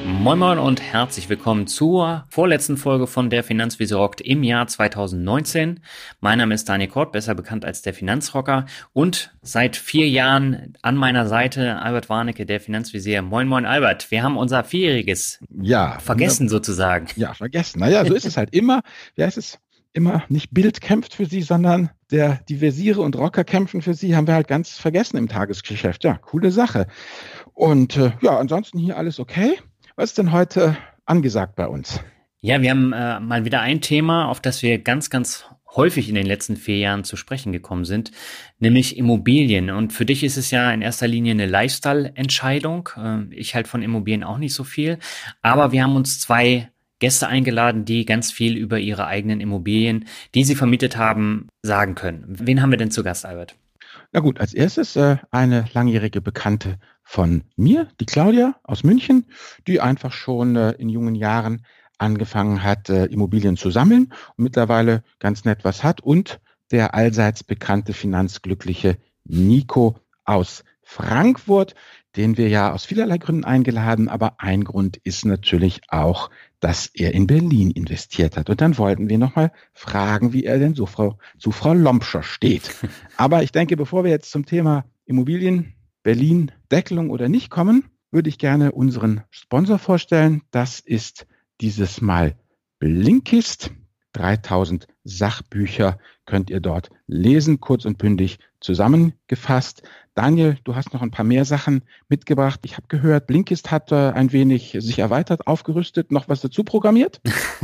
Moin Moin und herzlich willkommen zur vorletzten Folge von der Finanzwiese rockt im Jahr 2019. Mein Name ist Daniel Kort, besser bekannt als der Finanzrocker, und seit 4 Jahren an meiner Seite Albert Warnecke, der Finanzvisier. Moin Moin Albert, wir haben unser Vierjähriges vergessen sozusagen. Ja, vergessen. Naja, so ist es halt immer. Wie heißt es? Immer nicht Bild kämpft für sie, sondern die Versiere und Rocker kämpfen für sie, haben wir halt ganz vergessen im Tagesgeschäft. Ja, coole Sache. Und ansonsten hier alles okay. Was ist denn heute angesagt bei uns? Ja, wir haben mal wieder ein Thema, auf das wir ganz, ganz häufig in den letzten 4 Jahren zu sprechen gekommen sind, nämlich Immobilien. Und für dich ist es ja in erster Linie eine Lifestyle-Entscheidung. Ich halte von Immobilien auch nicht so viel. Aber wir haben uns 2 Gäste eingeladen, die ganz viel über ihre eigenen Immobilien, die sie vermietet haben, sagen können. Wen haben wir denn zu Gast, Albert? Na gut, als erstes eine langjährige Bekannte von mir, die Claudia aus München, die einfach schon in jungen Jahren angefangen hat, Immobilien zu sammeln und mittlerweile ganz nett was hat. Und der allseits bekannte finanzglückliche Nico aus Frankfurt, den wir ja aus vielerlei Gründen eingeladen, aber ein Grund ist natürlich auch, dass er in Berlin investiert hat. Und dann wollten wir nochmal fragen, wie er denn zu Frau Lompscher steht. Aber ich denke, bevor wir jetzt zum Thema Immobilien, Berlin, Deckelung oder nicht kommen, würde ich gerne unseren Sponsor vorstellen. Das ist dieses Mal Blinkist. 3000 Sachbücher könnt ihr dort lesen, kurz und bündig zusammengefasst. Daniel, du hast noch ein paar mehr Sachen mitgebracht. Ich habe gehört, Blinkist hat ein wenig sich erweitert, aufgerüstet, noch was dazu programmiert.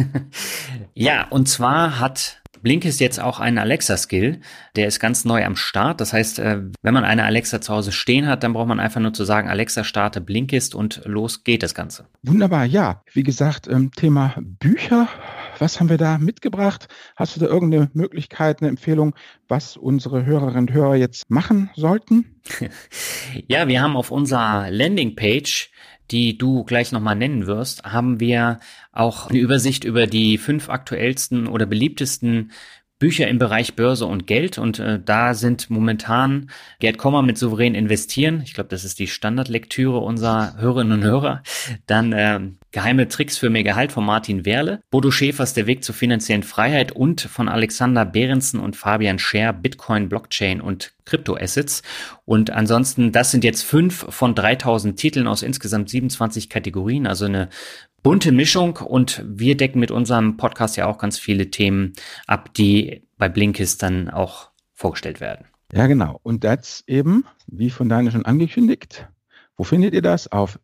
Ja, und zwar hat Blinkist jetzt auch einen Alexa-Skill, der ist ganz neu am Start. Das heißt, wenn man eine Alexa zu Hause stehen hat, dann braucht man einfach nur zu sagen, Alexa, starte Blinkist und los geht das Ganze. Wunderbar, ja. Wie gesagt, Thema Bücher. Was haben wir da mitgebracht? Hast du da irgendeine Möglichkeit, eine Empfehlung, was unsere Hörerinnen und Hörer jetzt machen sollten? Ja, wir haben auf unserer Landingpage, die du gleich nochmal nennen wirst, haben wir auch eine Übersicht über die 5 aktuellsten oder beliebtesten Bücher im Bereich Börse und Geld, und da sind momentan Gerd Kommer mit Souverän investieren. Ich glaube, das ist die Standardlektüre unserer Hörerinnen und Hörer. Dann Geheime Tricks für mehr Gehalt von Martin Werle, Bodo Schäfers Der Weg zur finanziellen Freiheit und von Alexander Behrensen und Fabian Scher Bitcoin, Blockchain und Kryptoassets. Und ansonsten, das sind jetzt 5 von 3000 Titeln aus insgesamt 27 Kategorien, also eine bunte Mischung, und wir decken mit unserem Podcast ja auch ganz viele Themen ab, die bei Blinkist dann auch vorgestellt werden. Ja, genau. Und das eben, wie von Daniel schon angekündigt, wo findet ihr das? Auf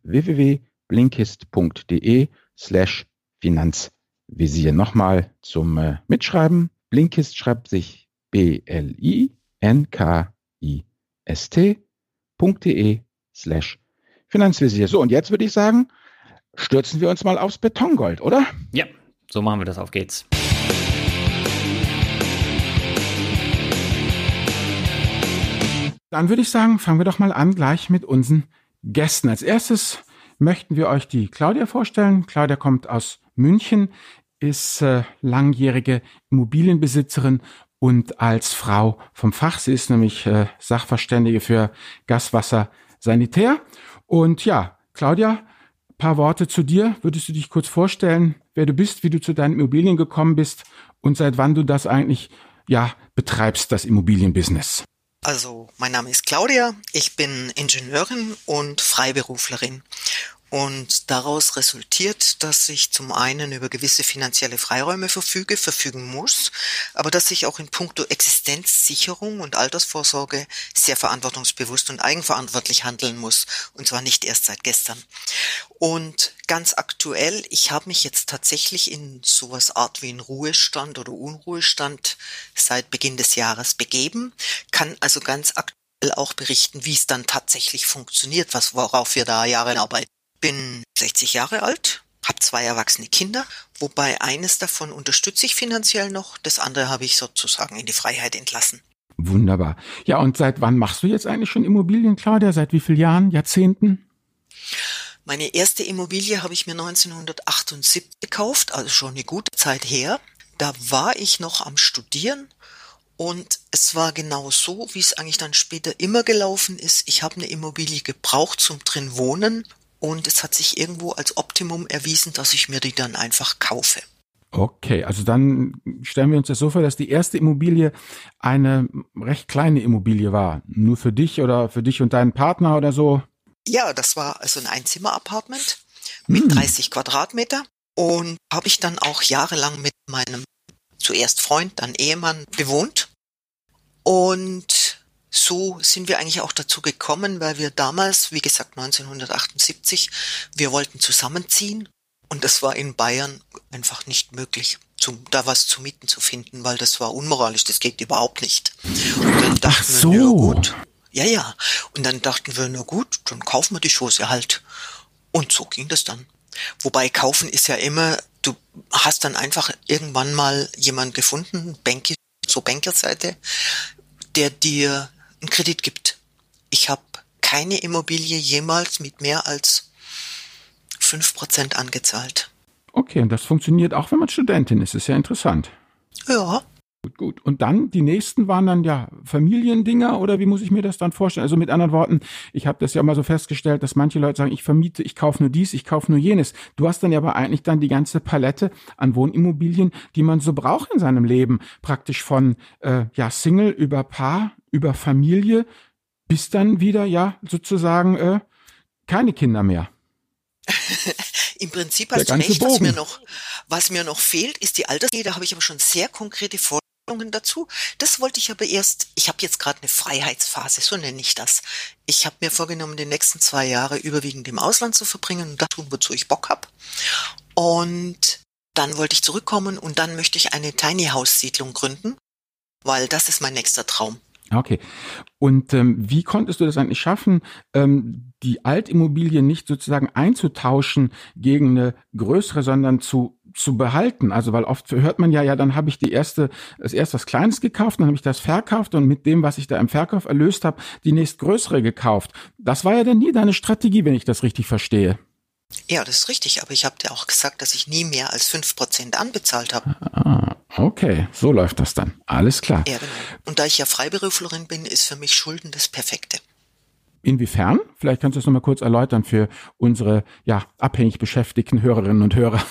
www.blinkist.de/Finanzvisier. Nochmal zum Mitschreiben. Blinkist schreibt sich blinkist.de/Finanzvisier. So, und jetzt würde ich sagen, stürzen wir uns mal aufs Betongold, oder? Ja, so machen wir das. Auf geht's. Dann würde ich sagen, fangen wir doch mal an gleich mit unseren Gästen. Als erstes möchten wir euch die Claudia vorstellen. Claudia kommt aus München, ist langjährige Immobilienbesitzerin und als Frau vom Fach. Sie ist nämlich Sachverständige für Gas, Wasser, Sanitär. Und ja, Claudia, paar Worte zu dir. Würdest du dich kurz vorstellen, wer du bist, wie du zu deinen Immobilien gekommen bist und seit wann du das eigentlich betreibst, das Immobilienbusiness? Also, mein Name ist Claudia, ich bin Ingenieurin und Freiberuflerin. Und daraus resultiert, dass ich zum einen über gewisse finanzielle Freiräume verfügen muss, aber dass ich auch in puncto Existenzsicherung und Altersvorsorge sehr verantwortungsbewusst und eigenverantwortlich handeln muss. Und zwar nicht erst seit gestern. Und ganz aktuell, ich habe mich jetzt tatsächlich in sowas Art wie einen Ruhestand oder Unruhestand seit Beginn des Jahres begeben, kann also ganz aktuell auch berichten, wie es dann tatsächlich funktioniert, worauf wir da Jahre arbeiten. Bin 60 Jahre alt, habe 2 erwachsene Kinder, wobei eines davon unterstütze ich finanziell noch, das andere habe ich sozusagen in die Freiheit entlassen. Wunderbar. Ja, und seit wann machst du jetzt eigentlich schon Immobilien, Claudia? Seit wie vielen Jahren, Jahrzehnten? Meine erste Immobilie habe ich mir 1978 gekauft, also schon eine gute Zeit her. Da war ich noch am Studieren und es war genau so, wie es eigentlich dann später immer gelaufen ist. Ich habe eine Immobilie gebraucht zum drin wohnen und es hat sich irgendwo als Optimum erwiesen, dass ich mir die dann einfach kaufe. Okay, also dann stellen wir uns das so vor, dass die erste Immobilie eine recht kleine Immobilie war. Nur für dich oder für dich und deinen Partner oder so? Ja, das war also ein Einzimmer-Apartment mit 30 Quadratmeter und habe ich dann auch jahrelang mit meinem zuerst Freund, dann Ehemann bewohnt. Und so sind wir eigentlich auch dazu gekommen, weil wir damals, wie gesagt 1978, wir wollten zusammenziehen. Und das war in Bayern einfach nicht möglich, da was zu mieten zu finden, weil das war unmoralisch, das geht überhaupt nicht. Und dann dachten wir, ja gut, ja. Und dann dachten wir, na gut, dann kaufen wir die Chose halt. Und so ging das dann. Wobei kaufen ist ja immer, du hast dann einfach irgendwann mal jemanden gefunden, Bankerseite, der dir einen Kredit gibt. Ich habe keine Immobilie jemals mit mehr als 5% angezahlt. Okay, und das funktioniert auch, wenn man Studentin ist. Ist ja interessant. Ja. Gut. Und dann, die nächsten waren dann ja Familiendinger oder wie muss ich mir das dann vorstellen? Also mit anderen Worten, ich habe das ja mal so festgestellt, dass manche Leute sagen, ich vermiete, ich kaufe nur dies, ich kaufe nur jenes. Du hast dann ja aber eigentlich dann die ganze Palette an Wohnimmobilien, die man so braucht in seinem Leben. Praktisch von Single über Paar, über Familie, bis dann wieder sozusagen keine Kinder mehr. Im Prinzip hast du recht, was mir noch fehlt, ist die Altersgrenze. Da habe ich aber schon sehr konkrete Vorstellungen dazu. Das wollte ich aber ich habe jetzt gerade eine Freiheitsphase, so nenne ich das. Ich habe mir vorgenommen, die nächsten 2 Jahre überwiegend im Ausland zu verbringen und das tun, wozu ich Bock habe. Und dann wollte ich zurückkommen und dann möchte ich eine Tiny House Siedlung gründen, weil das ist mein nächster Traum. Okay. Und wie konntest du das eigentlich schaffen, die Altimmobilie nicht sozusagen einzutauschen gegen eine größere, sondern zu behalten? Also weil oft hört man ja, dann habe ich erst was Kleines gekauft, dann habe ich das verkauft und mit dem, was ich da im Verkauf erlöst habe, die nächstgrößere gekauft. Das war ja dann nie deine Strategie, wenn ich das richtig verstehe. Ja, das ist richtig, aber ich habe dir auch gesagt, dass ich nie mehr als 5% anbezahlt habe. Okay, so läuft das dann. Alles klar. Ja, genau. Und da ich ja Freiberuflerin bin, ist für mich Schulden das Perfekte. Inwiefern? Vielleicht kannst du es nochmal kurz erläutern für unsere abhängig beschäftigten Hörerinnen und Hörer.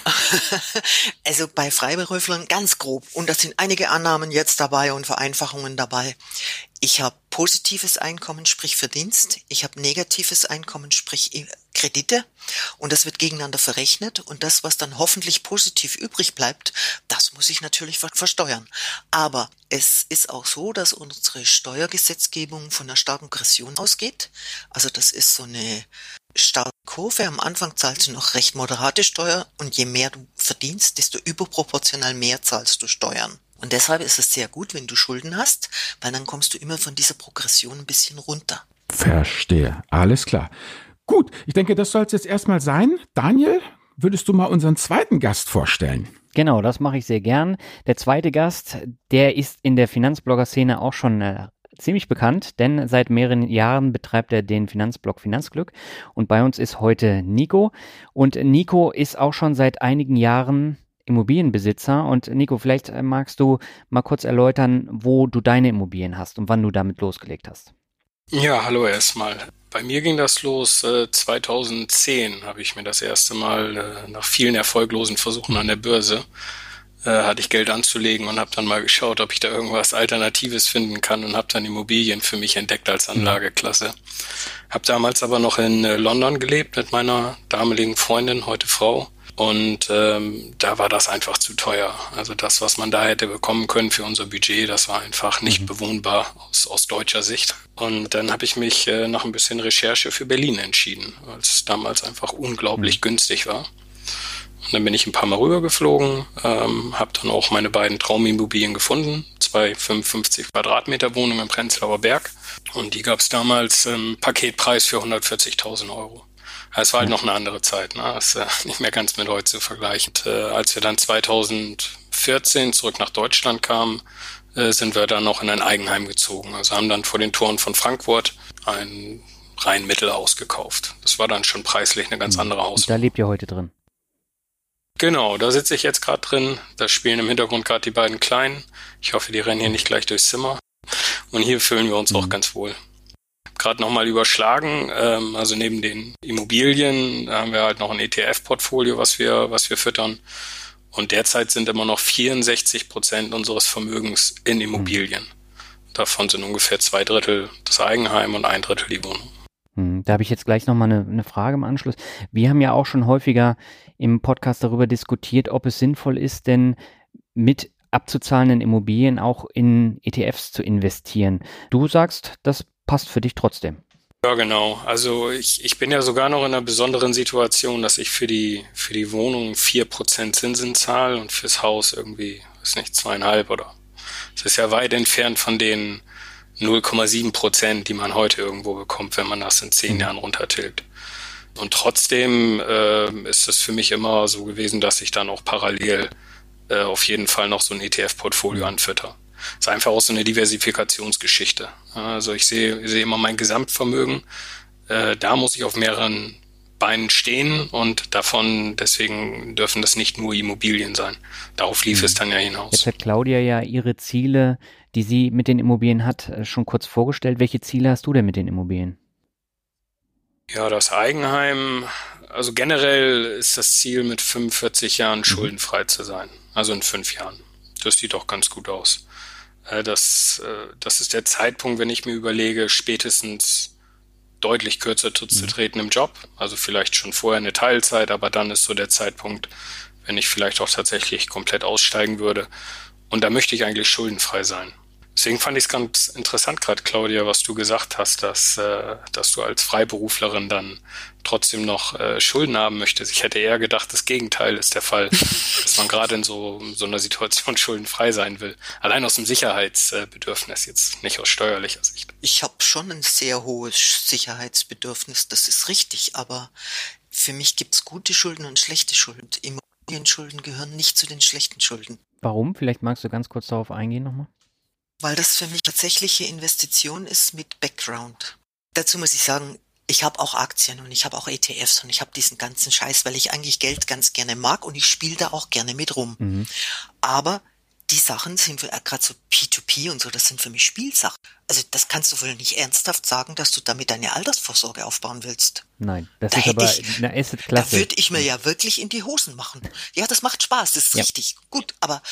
Also bei Freiberuflern ganz grob. Und da sind einige Annahmen jetzt dabei und Vereinfachungen dabei. Ich habe positives Einkommen, sprich Verdienst. Ich habe negatives Einkommen, sprich Kredite. Und das wird gegeneinander verrechnet. Und das, was dann hoffentlich positiv übrig bleibt, das muss ich natürlich versteuern. Aber es ist auch so, dass unsere Steuergesetzgebung von einer starken Progression ausgeht. Also das ist so eine starke Kurve. Am Anfang zahlst du noch recht moderate Steuer. Und je mehr du verdienst, desto überproportional mehr zahlst du Steuern. Und deshalb ist es sehr gut, wenn du Schulden hast, weil dann kommst du immer von dieser Progression ein bisschen runter. Verstehe, alles klar. Gut, ich denke, das soll es jetzt erstmal sein. Daniel, würdest du mal unseren zweiten Gast vorstellen? Genau, das mache ich sehr gern. Der zweite Gast, der ist in der Finanzblogger-Szene auch schon ziemlich bekannt, denn seit mehreren Jahren betreibt er den Finanzblog Finanzglück und bei uns ist heute Nico. Und Nico ist auch schon seit einigen Jahren Immobilienbesitzer. Und Nico, vielleicht magst du mal kurz erläutern, wo du deine Immobilien hast und wann du damit losgelegt hast. Ja, hallo erstmal. Bei mir ging das los 2010, habe ich mir das erste Mal nach vielen erfolglosen Versuchen an der Börse, hatte ich Geld anzulegen und habe dann mal geschaut, ob ich da irgendwas Alternatives finden kann und habe dann Immobilien für mich entdeckt als Anlageklasse. Habe damals aber noch in London gelebt mit meiner damaligen Freundin, heute Frau. Und da war das einfach zu teuer. Also das, was man da hätte bekommen können für unser Budget, das war einfach nicht bewohnbar aus deutscher Sicht. Und dann habe ich mich nach ein bisschen Recherche für Berlin entschieden, weil es damals einfach unglaublich günstig war. Und dann bin ich ein paar Mal rübergeflogen, habe dann auch meine beiden Traumimmobilien gefunden, 2 55 Quadratmeter Wohnungen im Prenzlauer Berg. Und die gab es damals im Paketpreis für 140.000 Euro. Es war halt noch eine andere Zeit, ne? Das ist nicht mehr ganz mit heute zu vergleichen. Und, als wir dann 2014 zurück nach Deutschland kamen, sind wir dann noch in ein Eigenheim gezogen. Also haben dann vor den Toren von Frankfurt ein rein Mittelhaus gekauft. Das war dann schon preislich eine ganz andere Hausnummer. Und da lebt ihr heute drin? Genau, da sitze ich jetzt gerade drin. Da spielen im Hintergrund gerade die beiden Kleinen. Ich hoffe, die rennen hier nicht gleich durchs Zimmer. Und hier fühlen wir uns auch ganz wohl. gerade nochmal überschlagen. Also neben den Immobilien haben wir halt noch ein ETF-Portfolio, was wir füttern. Und derzeit sind immer noch 64% unseres Vermögens in Immobilien. Davon sind ungefähr 2/3 das Eigenheim und 1/3 die Wohnung. Da habe ich jetzt gleich nochmal eine Frage im Anschluss. Wir haben ja auch schon häufiger im Podcast darüber diskutiert, ob es sinnvoll ist, denn mit abzuzahlenden Immobilien auch in ETFs zu investieren. Du sagst, das passt für dich trotzdem. Ja, genau. Also ich bin ja sogar noch in einer besonderen Situation, dass ich für die Wohnung 4% Zinsen zahle und fürs Haus irgendwie, weiß nicht, 2,5 oder. Das ist ja weit entfernt von den 0,7%, die man heute irgendwo bekommt, wenn man das in 10 Jahren runtertilgt. Und trotzdem ist es für mich immer so gewesen, dass ich dann auch parallel auf jeden Fall noch so ein ETF-Portfolio anfütter. Das ist einfach auch so eine Diversifikationsgeschichte. Also ich sehe immer mein Gesamtvermögen, da muss ich auf mehreren Beinen stehen und deswegen dürfen das nicht nur Immobilien sein. Darauf lief es dann ja hinaus. Jetzt hat Claudia ja ihre Ziele, die sie mit den Immobilien hat, schon kurz vorgestellt. Welche Ziele hast du denn mit den Immobilien? Ja, das Eigenheim, also generell ist das Ziel, mit 45 Jahren schuldenfrei zu sein. Also in 5 Jahren. Das sieht doch ganz gut aus. Das ist der Zeitpunkt, wenn ich mir überlege, spätestens deutlich kürzer zu treten im Job. Also vielleicht schon vorher eine Teilzeit, aber dann ist so der Zeitpunkt, wenn ich vielleicht auch tatsächlich komplett aussteigen würde. Und da möchte ich eigentlich schuldenfrei sein. Deswegen fand ich es ganz interessant gerade, Claudia, was du gesagt hast, dass du als Freiberuflerin dann trotzdem noch Schulden haben möchtest. Ich hätte eher gedacht, das Gegenteil ist der Fall, dass man gerade in so einer Situation schuldenfrei sein will. Allein aus dem Sicherheitsbedürfnis, jetzt nicht aus steuerlicher Sicht. Ich habe schon ein sehr hohes Sicherheitsbedürfnis, das ist richtig, aber für mich gibt's gute Schulden und schlechte Schulden. Immobilienschulden gehören nicht zu den schlechten Schulden. Warum? Vielleicht magst du ganz kurz darauf eingehen nochmal. Weil das für mich tatsächliche Investition ist mit Background. Dazu muss ich sagen, ich habe auch Aktien und ich habe auch ETFs und ich habe diesen ganzen Scheiß, weil ich eigentlich Geld ganz gerne mag und ich spiele da auch gerne mit rum. Aber die Sachen sind gerade so P2P und so, das sind für mich Spielsachen. Also das kannst du wohl nicht ernsthaft sagen, dass du damit deine Altersvorsorge aufbauen willst. Nein, das ist aber eine Asset-Klasse. Da würde ich mir ja wirklich in die Hosen machen. Ja, das macht Spaß, das ist richtig gut, aber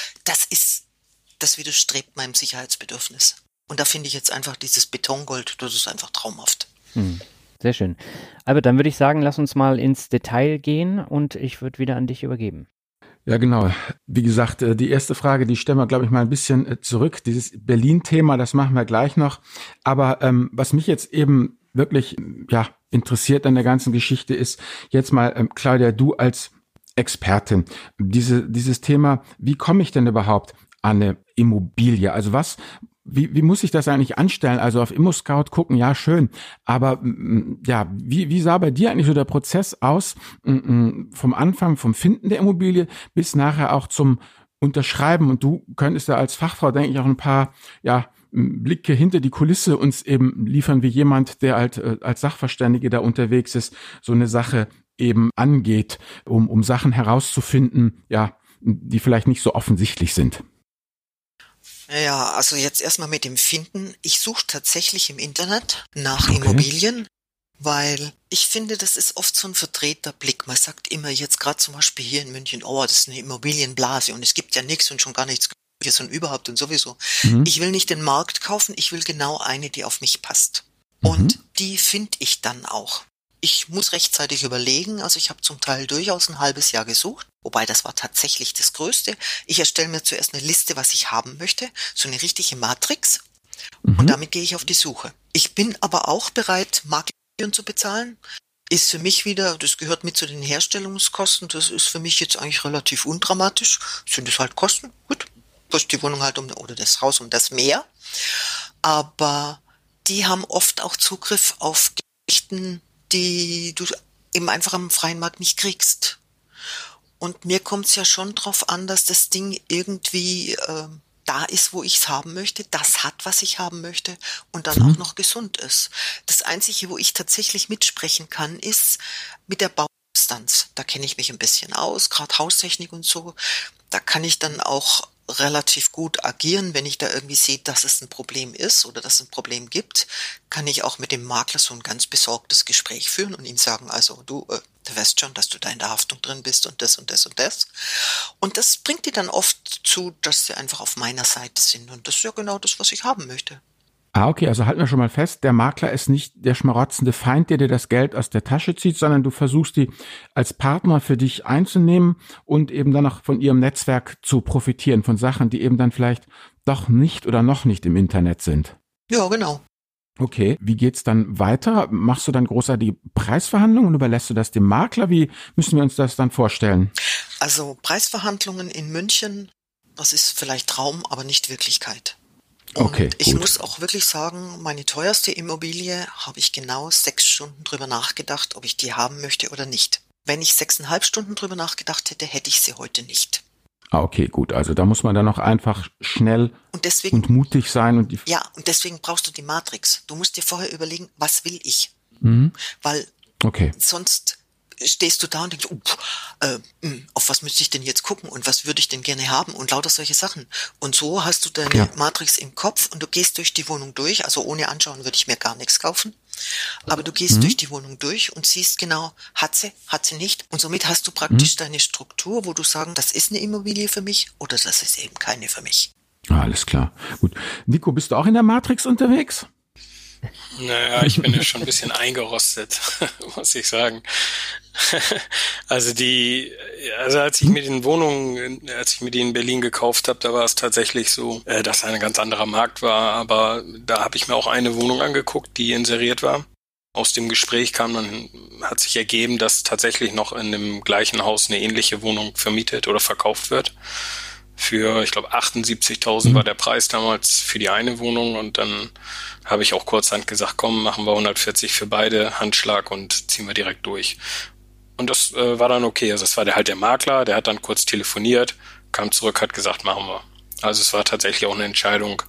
das widerstrebt meinem Sicherheitsbedürfnis. Und da finde ich jetzt einfach dieses Betongold, das ist einfach traumhaft. Sehr schön. Aber dann würde ich sagen, lass uns mal ins Detail gehen und ich würde wieder an dich übergeben. Ja, genau. Wie gesagt, die erste Frage, die stellen wir, glaube ich, mal ein bisschen zurück. Dieses Berlin-Thema, das machen wir gleich noch. Aber was mich jetzt eben wirklich interessiert an der ganzen Geschichte ist, jetzt mal, Claudia, du als Expertin, dieses Thema, wie komme ich denn überhaupt an eine Immobilie? Also wie muss ich das eigentlich anstellen? Also auf ImmoScout gucken, ja, schön. Aber wie sah bei dir eigentlich so der Prozess aus, vom Anfang, vom Finden der Immobilie bis nachher auch zum Unterschreiben? Und du könntest da als Fachfrau, denke ich, auch ein paar Blicke hinter die Kulisse uns eben liefern, wie jemand, der halt als Sachverständige da unterwegs ist, so eine Sache eben angeht, um Sachen herauszufinden, die vielleicht nicht so offensichtlich sind. Ja, also jetzt erstmal mit dem Finden. Ich suche tatsächlich im Internet nach Immobilien, weil ich finde, das ist oft so ein verdrehter Blick. Man sagt immer jetzt gerade zum Beispiel hier in München, oh, das ist eine Immobilienblase und es gibt ja nichts und schon gar nichts und überhaupt und sowieso. Ich will nicht den Markt kaufen, ich will genau eine, die auf mich passt. Und die finde ich dann auch. Ich muss rechtzeitig überlegen, also ich habe zum Teil durchaus ein halbes Jahr gesucht, wobei das war tatsächlich das Größte. Ich erstelle mir zuerst eine Liste, was ich haben möchte, so eine richtige Matrix und damit gehe ich auf die Suche. Ich bin aber auch bereit, Maklergebühren zu bezahlen. Ist für mich wieder, das gehört mit zu den Herstellungskosten, das ist für mich jetzt eigentlich relativ undramatisch. Sind es halt Kosten, gut, kostet die Wohnung halt oder das Haus um das Meer. Aber die haben oft auch Zugriff auf Geschichten, die du eben einfach am freien Markt nicht kriegst. Und mir kommt es ja schon drauf an, dass das Ding irgendwie da ist, wo ich es haben möchte, das hat, was ich haben möchte und dann auch noch gesund ist. Das Einzige, wo ich tatsächlich mitsprechen kann, ist mit der Bausubstanz. Da kenne ich mich ein bisschen aus, gerade Haustechnik und so. Da kann ich dann auch relativ gut agieren, wenn ich da irgendwie sehe, dass es ein Problem ist oder dass es ein Problem gibt, kann ich auch mit dem Makler so ein ganz besorgtes Gespräch führen und ihm sagen, also du weißt schon, dass du da in der Haftung drin bist und das und das und das. Und das bringt die dann oft zu, dass sie einfach auf meiner Seite sind. Und das ist ja genau das, was ich haben möchte. Okay, also halten wir schon mal fest, der Makler ist nicht der schmarotzende Feind, der dir das Geld aus der Tasche zieht, sondern du versuchst die als Partner für dich einzunehmen und eben dann auch von ihrem Netzwerk zu profitieren, von Sachen, die eben dann vielleicht doch nicht oder noch nicht im Internet sind. Ja, genau. Okay, wie geht's dann weiter? Machst du dann großartige Preisverhandlungen und überlässt du das dem Makler? Wie müssen wir uns das dann vorstellen? Also Preisverhandlungen in München, das ist vielleicht Traum, aber nicht Wirklichkeit. Und okay, ich gut. muss auch wirklich sagen, meine teuerste Immobilie habe ich genau 6 Stunden drüber nachgedacht, ob ich die haben möchte oder nicht. Wenn ich 6,5 Stunden drüber nachgedacht hätte, hätte ich sie heute nicht. Okay, gut. Also da muss man dann auch einfach schnell Und deswegen, und mutig sein. Und und deswegen brauchst du die Matrix. Du musst dir vorher überlegen, was will ich? Weil okay. sonst stehst du da und denkst, auf was müsste ich denn jetzt gucken und was würde ich denn gerne haben und lauter solche Sachen. Und so hast du deine Matrix im Kopf und du gehst durch die Wohnung durch. Also ohne anschauen würde ich mir gar nichts kaufen. Aber du gehst durch die Wohnung durch und siehst genau, hat sie nicht. Und somit hast du praktisch deine Struktur, wo du sagen, das ist eine Immobilie für mich oder das ist eben keine für mich. Alles klar. Gut. Nico, bist du auch in der Matrix unterwegs? Naja, ich bin ja schon ein bisschen eingerostet, muss ich sagen. Also als ich mir die in Berlin gekauft habe, da war es tatsächlich so, dass ein ganz anderer Markt war, aber da habe ich mir auch eine Wohnung angeguckt, die inseriert war. Aus dem Gespräch hat sich ergeben, dass tatsächlich noch in dem gleichen Haus eine ähnliche Wohnung vermietet oder verkauft wird. Für, ich glaube, 78.000 war der Preis damals für die eine Wohnung und dann habe ich auch kurzhand gesagt, komm, machen wir 140 für beide, Handschlag und ziehen wir direkt durch. Und das war dann okay. Also es war der Makler, der hat dann kurz telefoniert, kam zurück, hat gesagt, machen wir. Also es war tatsächlich auch eine Entscheidung,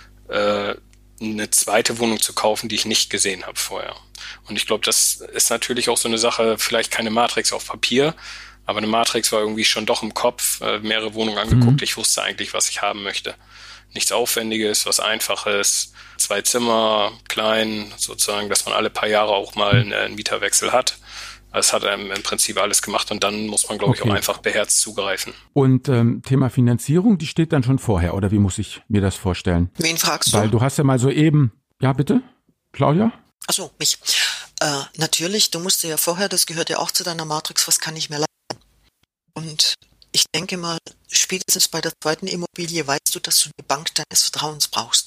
eine zweite Wohnung zu kaufen, die ich nicht gesehen habe vorher. Und ich glaube, das ist natürlich auch so eine Sache, vielleicht keine Matrix auf Papier, aber eine Matrix war irgendwie schon doch im Kopf, mehrere Wohnungen angeguckt. Ich wusste eigentlich, was ich haben möchte. Nichts Aufwendiges, was Einfaches, 2 Zimmer, klein, sozusagen, dass man alle paar Jahre auch mal einen Mieterwechsel hat. Das hat einem im Prinzip alles gemacht und dann muss man, glaube ich, auch einfach beherzt zugreifen. Und Thema Finanzierung, die steht dann schon vorher, oder wie muss ich mir das vorstellen? Wen fragst du? Weil du hast ja mal soeben, ja bitte, Claudia? Ach so, mich. Natürlich, du musst ja vorher, das gehört ja auch zu deiner Matrix, was kann ich mir leisten? Und ich denke mal, spätestens bei der zweiten Immobilie weißt du, dass du eine Bank deines Vertrauens brauchst.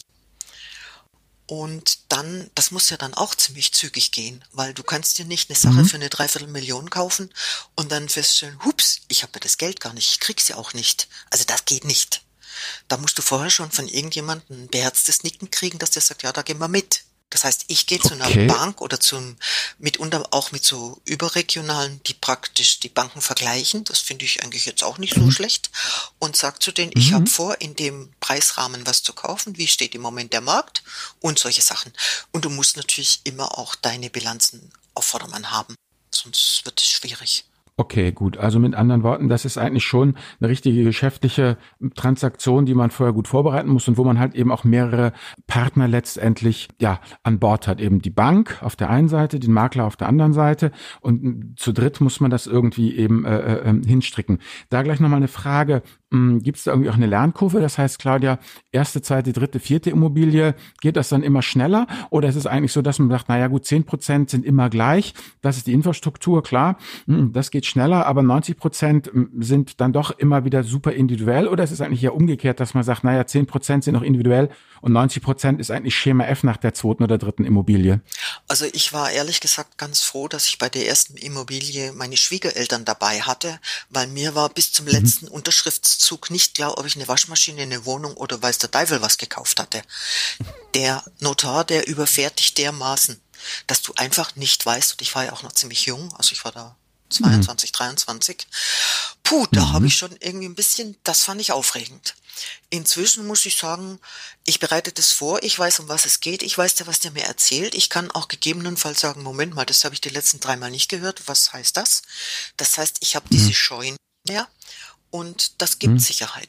Und dann, das muss ja dann auch ziemlich zügig gehen, weil du kannst dir nicht eine Sache für eine 250.000 kaufen und dann feststellen, hups, ich habe ja das Geld gar nicht, ich krieg's ja auch nicht. Also das geht nicht. Da musst du vorher schon von irgendjemandem ein beherztes Nicken kriegen, dass der sagt, ja, da gehen wir mit. Das heißt, ich gehe zu einer Bank oder mitunter auch mit so überregionalen, die praktisch die Banken vergleichen. Das finde ich eigentlich jetzt auch nicht so schlecht. Und sag zu denen, ich habe vor, in dem Preisrahmen was zu kaufen. Wie steht im Moment der Markt? Und solche Sachen. Und du musst natürlich immer auch deine Bilanzen auf Vordermann haben. Sonst wird es schwierig. Okay, gut. Also mit anderen Worten, das ist eigentlich schon eine richtige geschäftliche Transaktion, die man vorher gut vorbereiten muss und wo man halt eben auch mehrere Partner letztendlich an Bord hat. Eben die Bank auf der einen Seite, den Makler auf der anderen Seite und zu dritt muss man das irgendwie eben hinstricken. Da gleich nochmal eine Frage. Gibt es da irgendwie auch eine Lernkurve? Das heißt, Claudia, erste, zweite, dritte, vierte Immobilie, geht das dann immer schneller? Oder ist es eigentlich so, dass man sagt, naja gut, 10% sind immer gleich, das ist die Infrastruktur, klar, das geht schneller, aber 90% sind dann doch immer wieder super individuell? Oder ist es eigentlich eher umgekehrt, dass man sagt, naja, 10% sind noch individuell und 90% ist eigentlich Schema F nach der zweiten oder dritten Immobilie? Also ich war ehrlich gesagt ganz froh, dass ich bei der ersten Immobilie meine Schwiegereltern dabei hatte, weil mir war bis zum letzten Unterschriftszug nicht klar, ob ich eine Waschmaschine, eine Wohnung oder weiß der Teufel was gekauft hatte. Der Notar, der überfährt dich dermaßen, dass du einfach nicht weißt, und ich war ja auch noch ziemlich jung, also ich war da 22, 23. Da habe ich schon irgendwie ein bisschen, das fand ich aufregend. Inzwischen muss ich sagen, ich bereite das vor, ich weiß, um was es geht, ich weiß ja, was der mir erzählt. Ich kann auch gegebenenfalls sagen, Moment mal, das habe ich die letzten 3 Mal nicht gehört. Was heißt das? Das heißt, ich habe diese Scheu mehr und das gibt Sicherheit.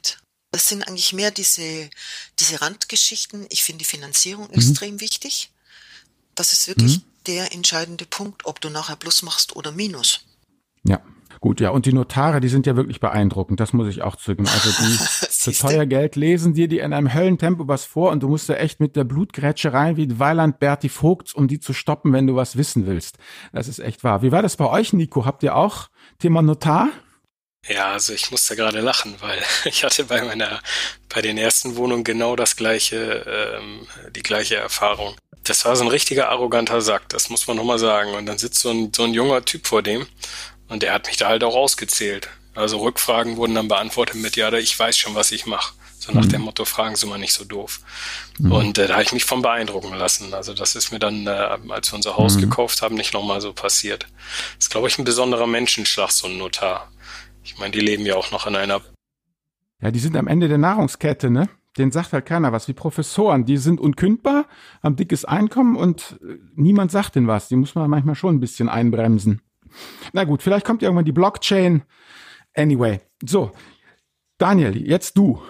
Das sind eigentlich mehr diese Randgeschichten. Ich finde die Finanzierung extrem wichtig. Das ist wirklich der entscheidende Punkt, ob du nachher Plus machst oder Minus. Ja, gut, ja. Und die Notare, die sind ja wirklich beeindruckend, das muss ich auch zugeben. Also die für teuer Geld lesen dir die in einem Höllentempo was vor und du musst da echt mit der Blutgrätsche rein wie Weiland Berti Vogts, um die zu stoppen, wenn du was wissen willst. Das ist echt wahr. Wie war das bei euch, Nico? Habt ihr auch Thema Notar? Ja, also ich musste gerade lachen, weil ich hatte bei den ersten Wohnungen genau die gleiche Erfahrung. Das war so ein richtiger arroganter Sack, das muss man nochmal sagen. Und dann sitzt so ein junger Typ vor dem und der hat mich da halt auch ausgezählt. Also Rückfragen wurden dann beantwortet mit, ja, ich weiß schon, was ich mache. So nach dem Motto, fragen Sie mal nicht so doof. Und da habe ich mich von beeindrucken lassen. Also das ist mir dann, als wir unser Haus gekauft haben, nicht nochmal so passiert. Das ist, glaube ich, ein besonderer Menschenschlag, so ein Notar. Ich meine, die leben ja auch noch in einer... Ja, die sind am Ende der Nahrungskette, ne? Denen sagt halt keiner was. Wie Professoren, die sind unkündbar, haben dickes Einkommen und niemand sagt denen was. Die muss man manchmal schon ein bisschen einbremsen. Na gut, vielleicht kommt irgendwann die Blockchain. Anyway, so, Daniel, jetzt du.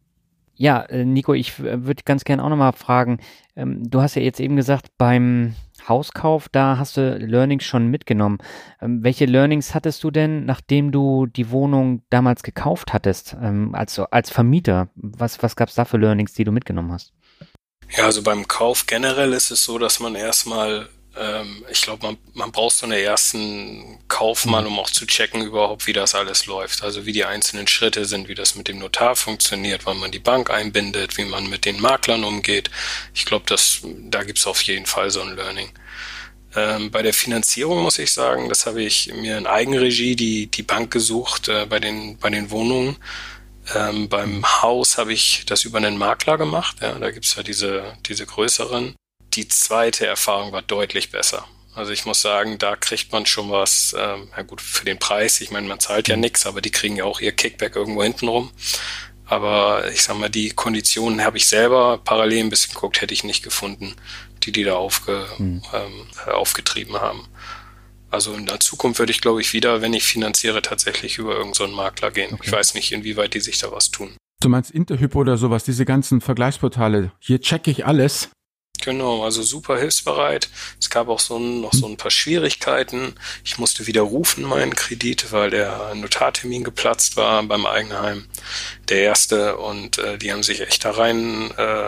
Ja, Nico, ich würde ganz gerne auch nochmal fragen, du hast ja jetzt eben gesagt, beim Hauskauf, da hast du Learnings schon mitgenommen. Welche Learnings hattest du denn, nachdem du die Wohnung damals gekauft hattest, als Vermieter? Was gab es da für Learnings, die du mitgenommen hast? Ja, also beim Kauf generell ist es so, dass man erstmal, ich glaube, man braucht so einen ersten Kauf mal, um auch zu checken überhaupt, wie das alles läuft. Also wie die einzelnen Schritte sind, wie das mit dem Notar funktioniert, wann man die Bank einbindet, wie man mit den Maklern umgeht. Ich glaube, da gibt's auf jeden Fall so ein Learning. Bei der Finanzierung muss ich sagen, das habe ich mir in Eigenregie die Bank gesucht, bei den Wohnungen. Beim Haus habe ich das über einen Makler gemacht. Ja, da gibt's ja diese größeren. Die zweite Erfahrung war deutlich besser. Also ich muss sagen, da kriegt man schon was, ja gut, für den Preis. Ich meine, man zahlt ja nichts, aber die kriegen ja auch ihr Kickback irgendwo hinten rum. Aber ich sag mal, die Konditionen habe ich selber parallel ein bisschen geguckt, hätte ich nicht gefunden, die da aufgetrieben haben. Also in der Zukunft würde ich, glaube ich, wieder, wenn ich finanziere, tatsächlich über irgendeinen so einen Makler gehen. Okay. Ich weiß nicht, inwieweit die sich da was tun. Du meinst Interhypo oder sowas, diese ganzen Vergleichsportale. Hier checke ich alles. Genau, also super hilfsbereit. Es gab auch noch so ein paar Schwierigkeiten. Ich musste widerrufen meinen Kredit, weil der Notartermin geplatzt war beim Eigenheim. Der erste, und die haben sich echt da rein,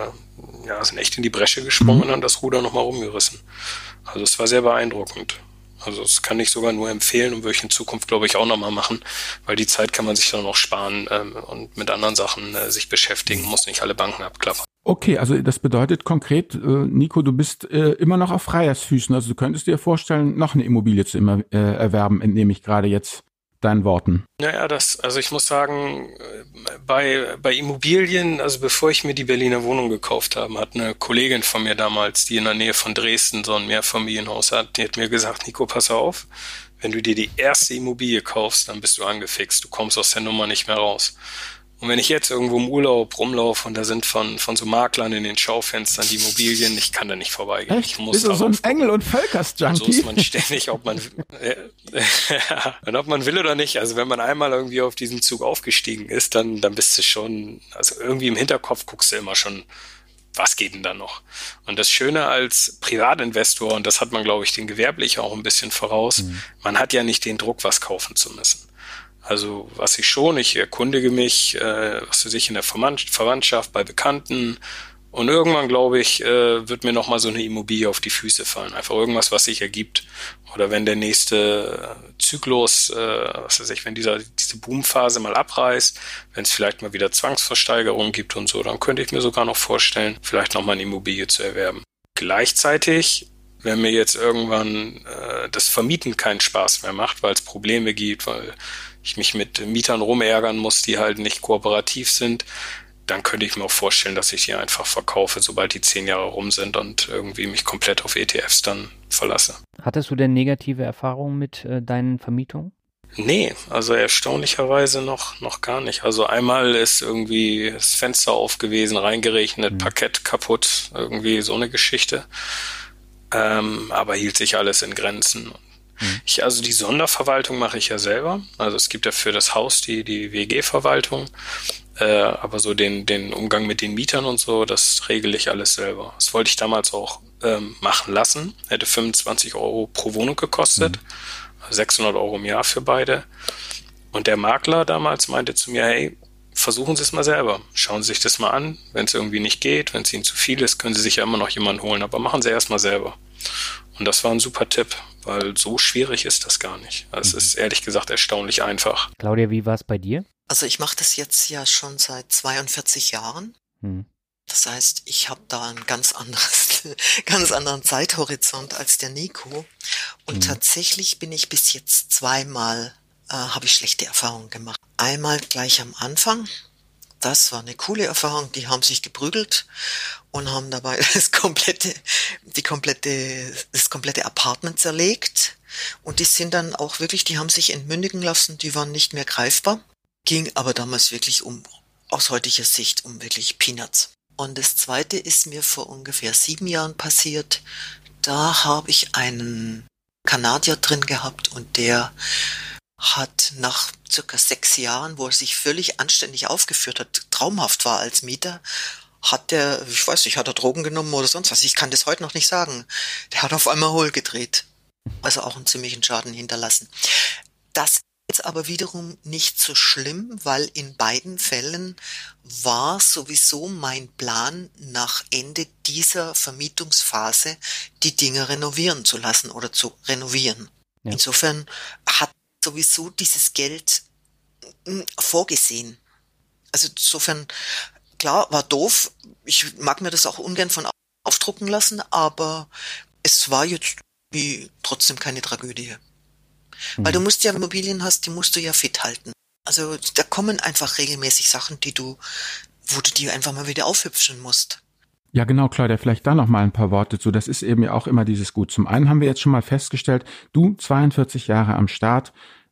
sind echt in die Bresche gesprungen und haben das Ruder nochmal rumgerissen. Also es war sehr beeindruckend. Also das kann ich sogar nur empfehlen und würde ich in Zukunft, glaube ich, auch nochmal machen, weil die Zeit kann man sich dann noch sparen und mit anderen Sachen sich beschäftigen, muss nicht alle Banken abklappern. Okay, also das bedeutet konkret, Nico, du bist immer noch auf Freiersfüßen. Also du könntest dir vorstellen, noch eine Immobilie zu erwerben, entnehme ich gerade jetzt deinen Worten. Naja, also ich muss sagen, bei Immobilien, also bevor ich mir die Berliner Wohnung gekauft habe, hat eine Kollegin von mir damals, die in der Nähe von Dresden so ein Mehrfamilienhaus hat, die hat mir gesagt, Nico, pass auf, wenn du dir die erste Immobilie kaufst, dann bist du angefixt, du kommst aus der Nummer nicht mehr raus. Und wenn ich jetzt irgendwo im Urlaub rumlaufe und da sind von so Maklern in den Schaufenstern die Immobilien, ich kann da nicht vorbeigehen. Echt? Ich muss bist du so ein Engel- und Völkers-Junkie? So ist man ständig, ob man will oder nicht. Also wenn man einmal irgendwie auf diesen Zug aufgestiegen ist, dann bist du schon, also irgendwie im Hinterkopf guckst du immer schon, was geht denn da noch? Und das Schöne als Privatinvestor, und das hat man, glaube ich, den Gewerblichen auch ein bisschen voraus, man hat ja nicht den Druck, was kaufen zu müssen. Also ich erkundige mich, was weiß ich, in der Verwandtschaft, bei Bekannten, und irgendwann, glaube ich, wird mir nochmal so eine Immobilie auf die Füße fallen. Einfach irgendwas, was sich ergibt. Oder wenn der nächste Zyklus, wenn diese Boomphase mal abreißt, wenn es vielleicht mal wieder Zwangsversteigerungen gibt und so, dann könnte ich mir sogar noch vorstellen, vielleicht nochmal eine Immobilie zu erwerben. Gleichzeitig, wenn mir jetzt irgendwann das Vermieten keinen Spaß mehr macht, weil es Probleme gibt, weil ich mich mit Mietern rumärgern muss, die halt nicht kooperativ sind, dann könnte ich mir auch vorstellen, dass ich die einfach verkaufe, sobald die 10 Jahre rum sind und irgendwie mich komplett auf ETFs dann verlasse. Hattest du denn negative Erfahrungen mit deinen Vermietungen? Nee, also erstaunlicherweise noch gar nicht. Also einmal ist irgendwie das Fenster auf gewesen, reingeregnet, Parkett kaputt, irgendwie so eine Geschichte. Aber hielt sich alles in Grenzen. Also die Sonderverwaltung mache ich ja selber. Also es gibt ja für das Haus die WG-Verwaltung. Aber so den Umgang mit den Mietern und so, das regle ich alles selber. Das wollte ich damals auch machen lassen. Hätte 25 Euro pro Wohnung gekostet, 600 Euro im Jahr für beide. Und der Makler damals meinte zu mir, hey, versuchen Sie es mal selber. Schauen Sie sich das mal an. Wenn es irgendwie nicht geht, wenn es Ihnen zu viel ist, können Sie sich ja immer noch jemanden holen. Aber machen Sie erst mal selber. Und das war ein super Tipp, weil so schwierig ist das gar nicht. Es ist ehrlich gesagt erstaunlich einfach. Claudia, wie war es bei dir? Also ich mache das jetzt ja schon seit 42 Jahren. Das heißt, ich habe da ein ganz anderen Zeithorizont als der Nico. Und tatsächlich bin ich bis jetzt zweimal, habe ich schlechte Erfahrungen gemacht. Einmal gleich am Anfang. Das war eine coole Erfahrung. Die haben sich geprügelt und haben dabei das komplette Apartment zerlegt. Und die sind dann auch wirklich, die haben sich entmündigen lassen. Die waren nicht mehr greifbar. Ging aber damals wirklich aus heutiger Sicht um wirklich Peanuts. Und das zweite ist mir vor ungefähr 7 Jahren passiert. Da habe ich einen Kanadier drin gehabt und der hat nach circa 6 Jahren, wo er sich völlig anständig aufgeführt hat, traumhaft war als Mieter, hat er Drogen genommen oder sonst was. Ich kann das heute noch nicht sagen. Der hat auf einmal hohl gedreht. Also auch einen ziemlichen Schaden hinterlassen. Das ist aber wiederum nicht so schlimm, weil in beiden Fällen war sowieso mein Plan, nach Ende dieser Vermietungsphase die Dinge renovieren zu lassen oder zu renovieren. Ja. Insofern hat sowieso dieses Geld vorgesehen. Also insofern, klar, war doof. Ich mag mir das auch ungern von aufdrucken lassen, aber es war jetzt trotzdem keine Tragödie. Weil du musst ja, wenn du Immobilien hast, die musst du ja fit halten. Also da kommen einfach regelmäßig Sachen, wo du die einfach mal wieder aufhübschen musst. Ja, genau, Claudia, vielleicht da noch mal ein paar Worte zu. Das ist eben ja auch immer dieses Gut. Zum einen haben wir jetzt schon mal festgestellt, du 42 Jahre am Start,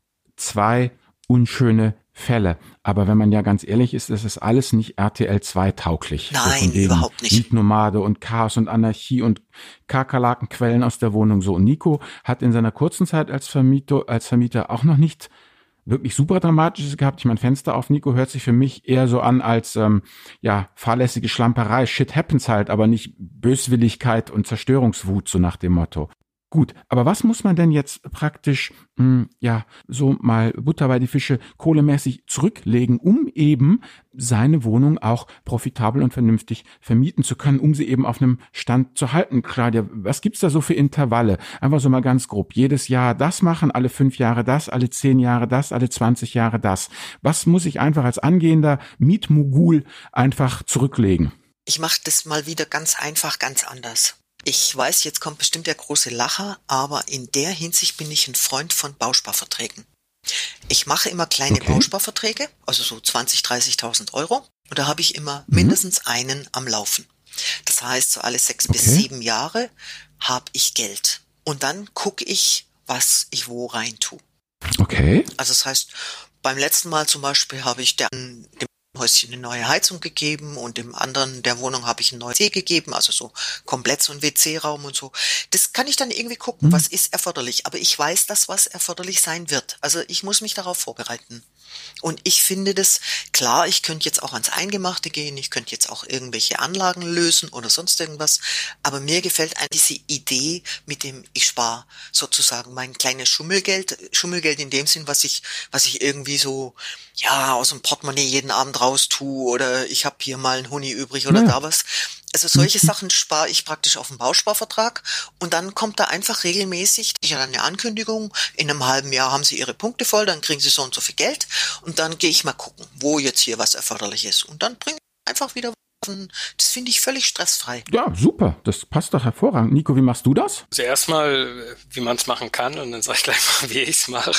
2 unschöne Fälle. Aber wenn man ja ganz ehrlich ist, das ist alles nicht RTL 2 tauglich. Nein, so überhaupt nicht. Mietnomade und Chaos und Anarchie und Kakerlakenquellen aus der Wohnung. So, und Nico hat in seiner kurzen Zeit als Vermieter auch noch nicht wirklich super Dramatisches gehabt. Ich meine, Fenster auf Nico hört sich für mich eher so an als fahrlässige Schlamperei. Shit happens halt, aber nicht Böswilligkeit und Zerstörungswut, so nach dem Motto. Gut, aber was muss man denn jetzt praktisch, so mal Butter bei die Fische, kohlemäßig zurücklegen, um eben seine Wohnung auch profitabel und vernünftig vermieten zu können, um sie eben auf einem Stand zu halten? Claudia, was gibt's da so für Intervalle? Einfach so mal ganz grob. Jedes Jahr das machen, alle 5 Jahre das, alle 10 Jahre das, alle 20 Jahre das. Was muss ich einfach als angehender Mietmogul einfach zurücklegen? Ich mache das mal wieder ganz einfach, ganz anders. Ich weiß, jetzt kommt bestimmt der große Lacher, aber in der Hinsicht bin ich ein Freund von Bausparverträgen. Ich mache immer kleine Bausparverträge, also so 20.000, 30.000 Euro. Und da habe ich immer mindestens einen am Laufen. Das heißt, so alle 6 bis 7 Jahre habe ich Geld. Und dann gucke ich, was ich wo rein tue. Okay. Also das heißt, beim letzten Mal zum Beispiel habe ich dem Häuschen eine neue Heizung gegeben und dem anderen der Wohnung habe ich einen neuen WC gegeben, also so komplett so ein WC-Raum und so. Das kann ich dann irgendwie gucken, was ist erforderlich. Aber ich weiß, dass was erforderlich sein wird. Also ich muss mich darauf vorbereiten. Und ich finde das, klar, ich könnte jetzt auch ans Eingemachte gehen, ich könnte jetzt auch irgendwelche Anlagen lösen oder sonst irgendwas, aber mir gefällt eigentlich diese Idee mit dem, ich spare sozusagen mein kleines Schummelgeld in dem Sinn, was ich irgendwie so, aus dem Portemonnaie jeden Abend raus tue oder ich habe hier mal einen Huni übrig oder da was. Also solche Sachen spare ich praktisch auf dem Bausparvertrag und dann kommt da einfach regelmäßig eine Ankündigung, in einem halben Jahr haben Sie Ihre Punkte voll, dann kriegen Sie so und so viel Geld und dann gehe ich mal gucken, wo jetzt hier was erforderlich ist und dann bringe ich einfach wieder was. Das finde ich völlig stressfrei. Ja, super, das passt doch hervorragend. Nico, wie machst du das? Also erstmal, wie man es machen kann und dann sage ich gleich mal, wie ich es mache.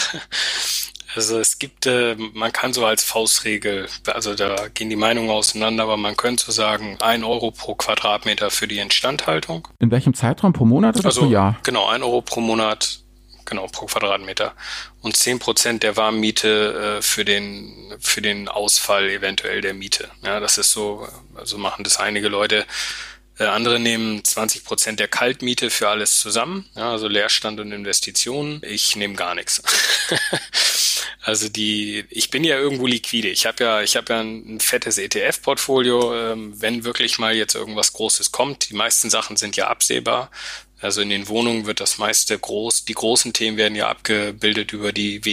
Also es gibt, man kann so als Faustregel, also da gehen die Meinungen auseinander, aber man könnte so sagen, 1 Euro pro Quadratmeter für die Instandhaltung. In welchem Zeitraum, pro Monat oder pro Jahr? Genau, 1 Euro pro Monat, genau, pro Quadratmeter. Und 10% der Warmmiete für den Ausfall eventuell der Miete. Ja, das ist so, also machen das einige Leute. Andere nehmen 20% der Kaltmiete für alles zusammen, ja, also Leerstand und Investitionen. Ich nehme gar nichts. Also ich bin ja irgendwo liquide. Ich habe ja ein fettes ETF-Portfolio, wenn wirklich mal jetzt irgendwas Großes kommt. Die meisten Sachen sind ja absehbar. Also in den Wohnungen wird das meiste die großen Themen werden ja abgebildet über die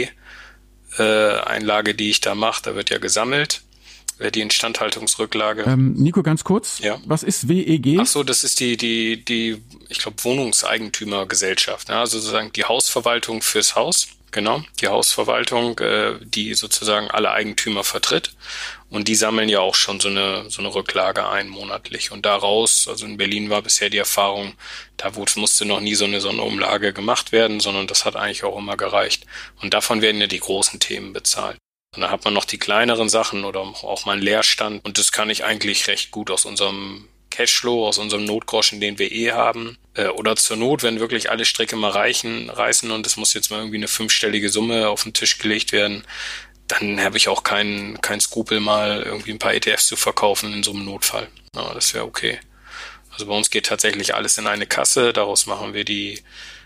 WEG-Einlage, die ich da mache. Da wird ja gesammelt, die Instandhaltungsrücklage. Nico, ganz kurz. Ja. Was ist WEG? Ach so, das ist die ich glaube, Wohnungseigentümergesellschaft. Ne? Also sozusagen die Hausverwaltung fürs Haus. Genau, die Hausverwaltung, die sozusagen alle Eigentümer vertritt. Und die sammeln ja auch schon so eine Rücklage ein monatlich. Und daraus, also in Berlin war bisher die Erfahrung, da musste noch nie so eine Umlage gemacht werden, sondern das hat eigentlich auch immer gereicht. Und davon werden ja die großen Themen bezahlt. Und dann hat man noch die kleineren Sachen oder auch mal einen Leerstand. Und das kann ich eigentlich recht gut aus unserem Cashflow, aus unserem Notgroschen, den wir haben. Oder zur Not, wenn wirklich alle Stricke mal reißen und es muss jetzt mal irgendwie eine 5-stellige Summe auf den Tisch gelegt werden, dann habe ich auch kein Skrupel, mal irgendwie ein paar ETFs zu verkaufen in so einem Notfall. Ja, das wäre okay. Also bei uns geht tatsächlich alles in eine Kasse, daraus tragen wir die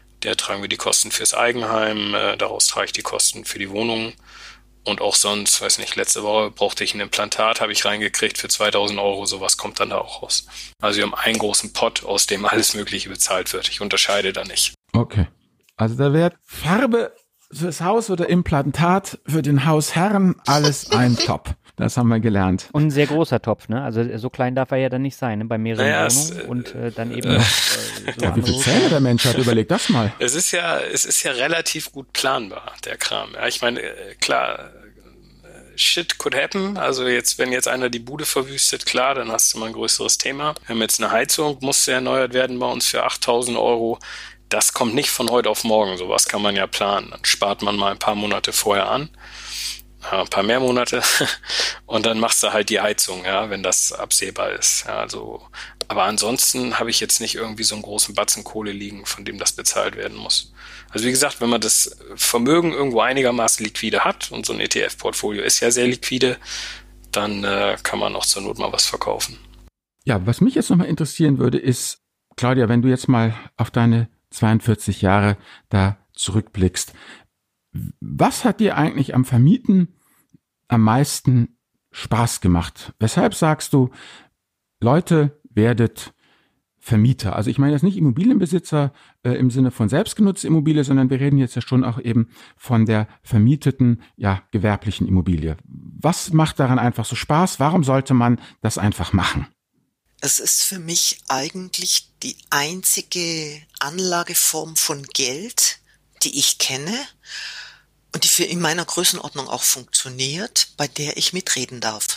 Kosten fürs Eigenheim, daraus trage ich die Kosten für die Wohnung. Und auch sonst, weiß nicht, letzte Woche brauchte ich ein Implantat, habe ich reingekriegt für 2.000 Euro, sowas kommt dann da auch raus. Also wir haben einen großen Pot, aus dem alles Mögliche bezahlt wird. Ich unterscheide da nicht. Okay. Also da wird Farbe fürs Haus oder Implantat für den Hausherrn, alles ein Topf. Das haben wir gelernt. Und ein sehr großer Topf, ne? Also so klein darf er ja dann nicht sein, ne? Bei mehreren Wohnungen und dann eben noch ja, wie viel Zähne der Mensch hat, überleg das mal. Es ist ja relativ gut planbar, der Kram. Ja, ich meine, klar, shit could happen. Also wenn jetzt einer die Bude verwüstet, klar, dann hast du mal ein größeres Thema. Wir haben jetzt eine Heizung, musste erneuert werden bei uns für 8.000 Euro. Das kommt nicht von heute auf morgen. Sowas kann man ja planen. Dann spart man mal ein paar Monate vorher an. Ein paar mehr Monate und dann machst du halt die Heizung, ja, wenn das absehbar ist. Ja, also, aber ansonsten habe ich jetzt nicht irgendwie so einen großen Batzen Kohle liegen, von dem das bezahlt werden muss. Also wie gesagt, wenn man das Vermögen irgendwo einigermaßen liquide hat und so ein ETF-Portfolio ist ja sehr liquide, dann kann man auch zur Not mal was verkaufen. Ja, was mich jetzt nochmal interessieren würde, ist, Claudia, wenn du jetzt mal auf deine 42 Jahre da zurückblickst, was hat dir eigentlich am Vermieten am meisten Spaß gemacht? Weshalb sagst du, Leute, werdet Vermieter? Also ich meine jetzt nicht Immobilienbesitzer im Sinne von selbstgenutzter Immobilie, sondern wir reden jetzt ja schon auch eben von der vermieteten, ja, gewerblichen Immobilie. Was macht daran einfach so Spaß? Warum sollte man das einfach machen? Es ist für mich eigentlich die einzige Anlageform von Geld, die ich kenne und die in meiner Größenordnung auch funktioniert, bei der ich mitreden darf.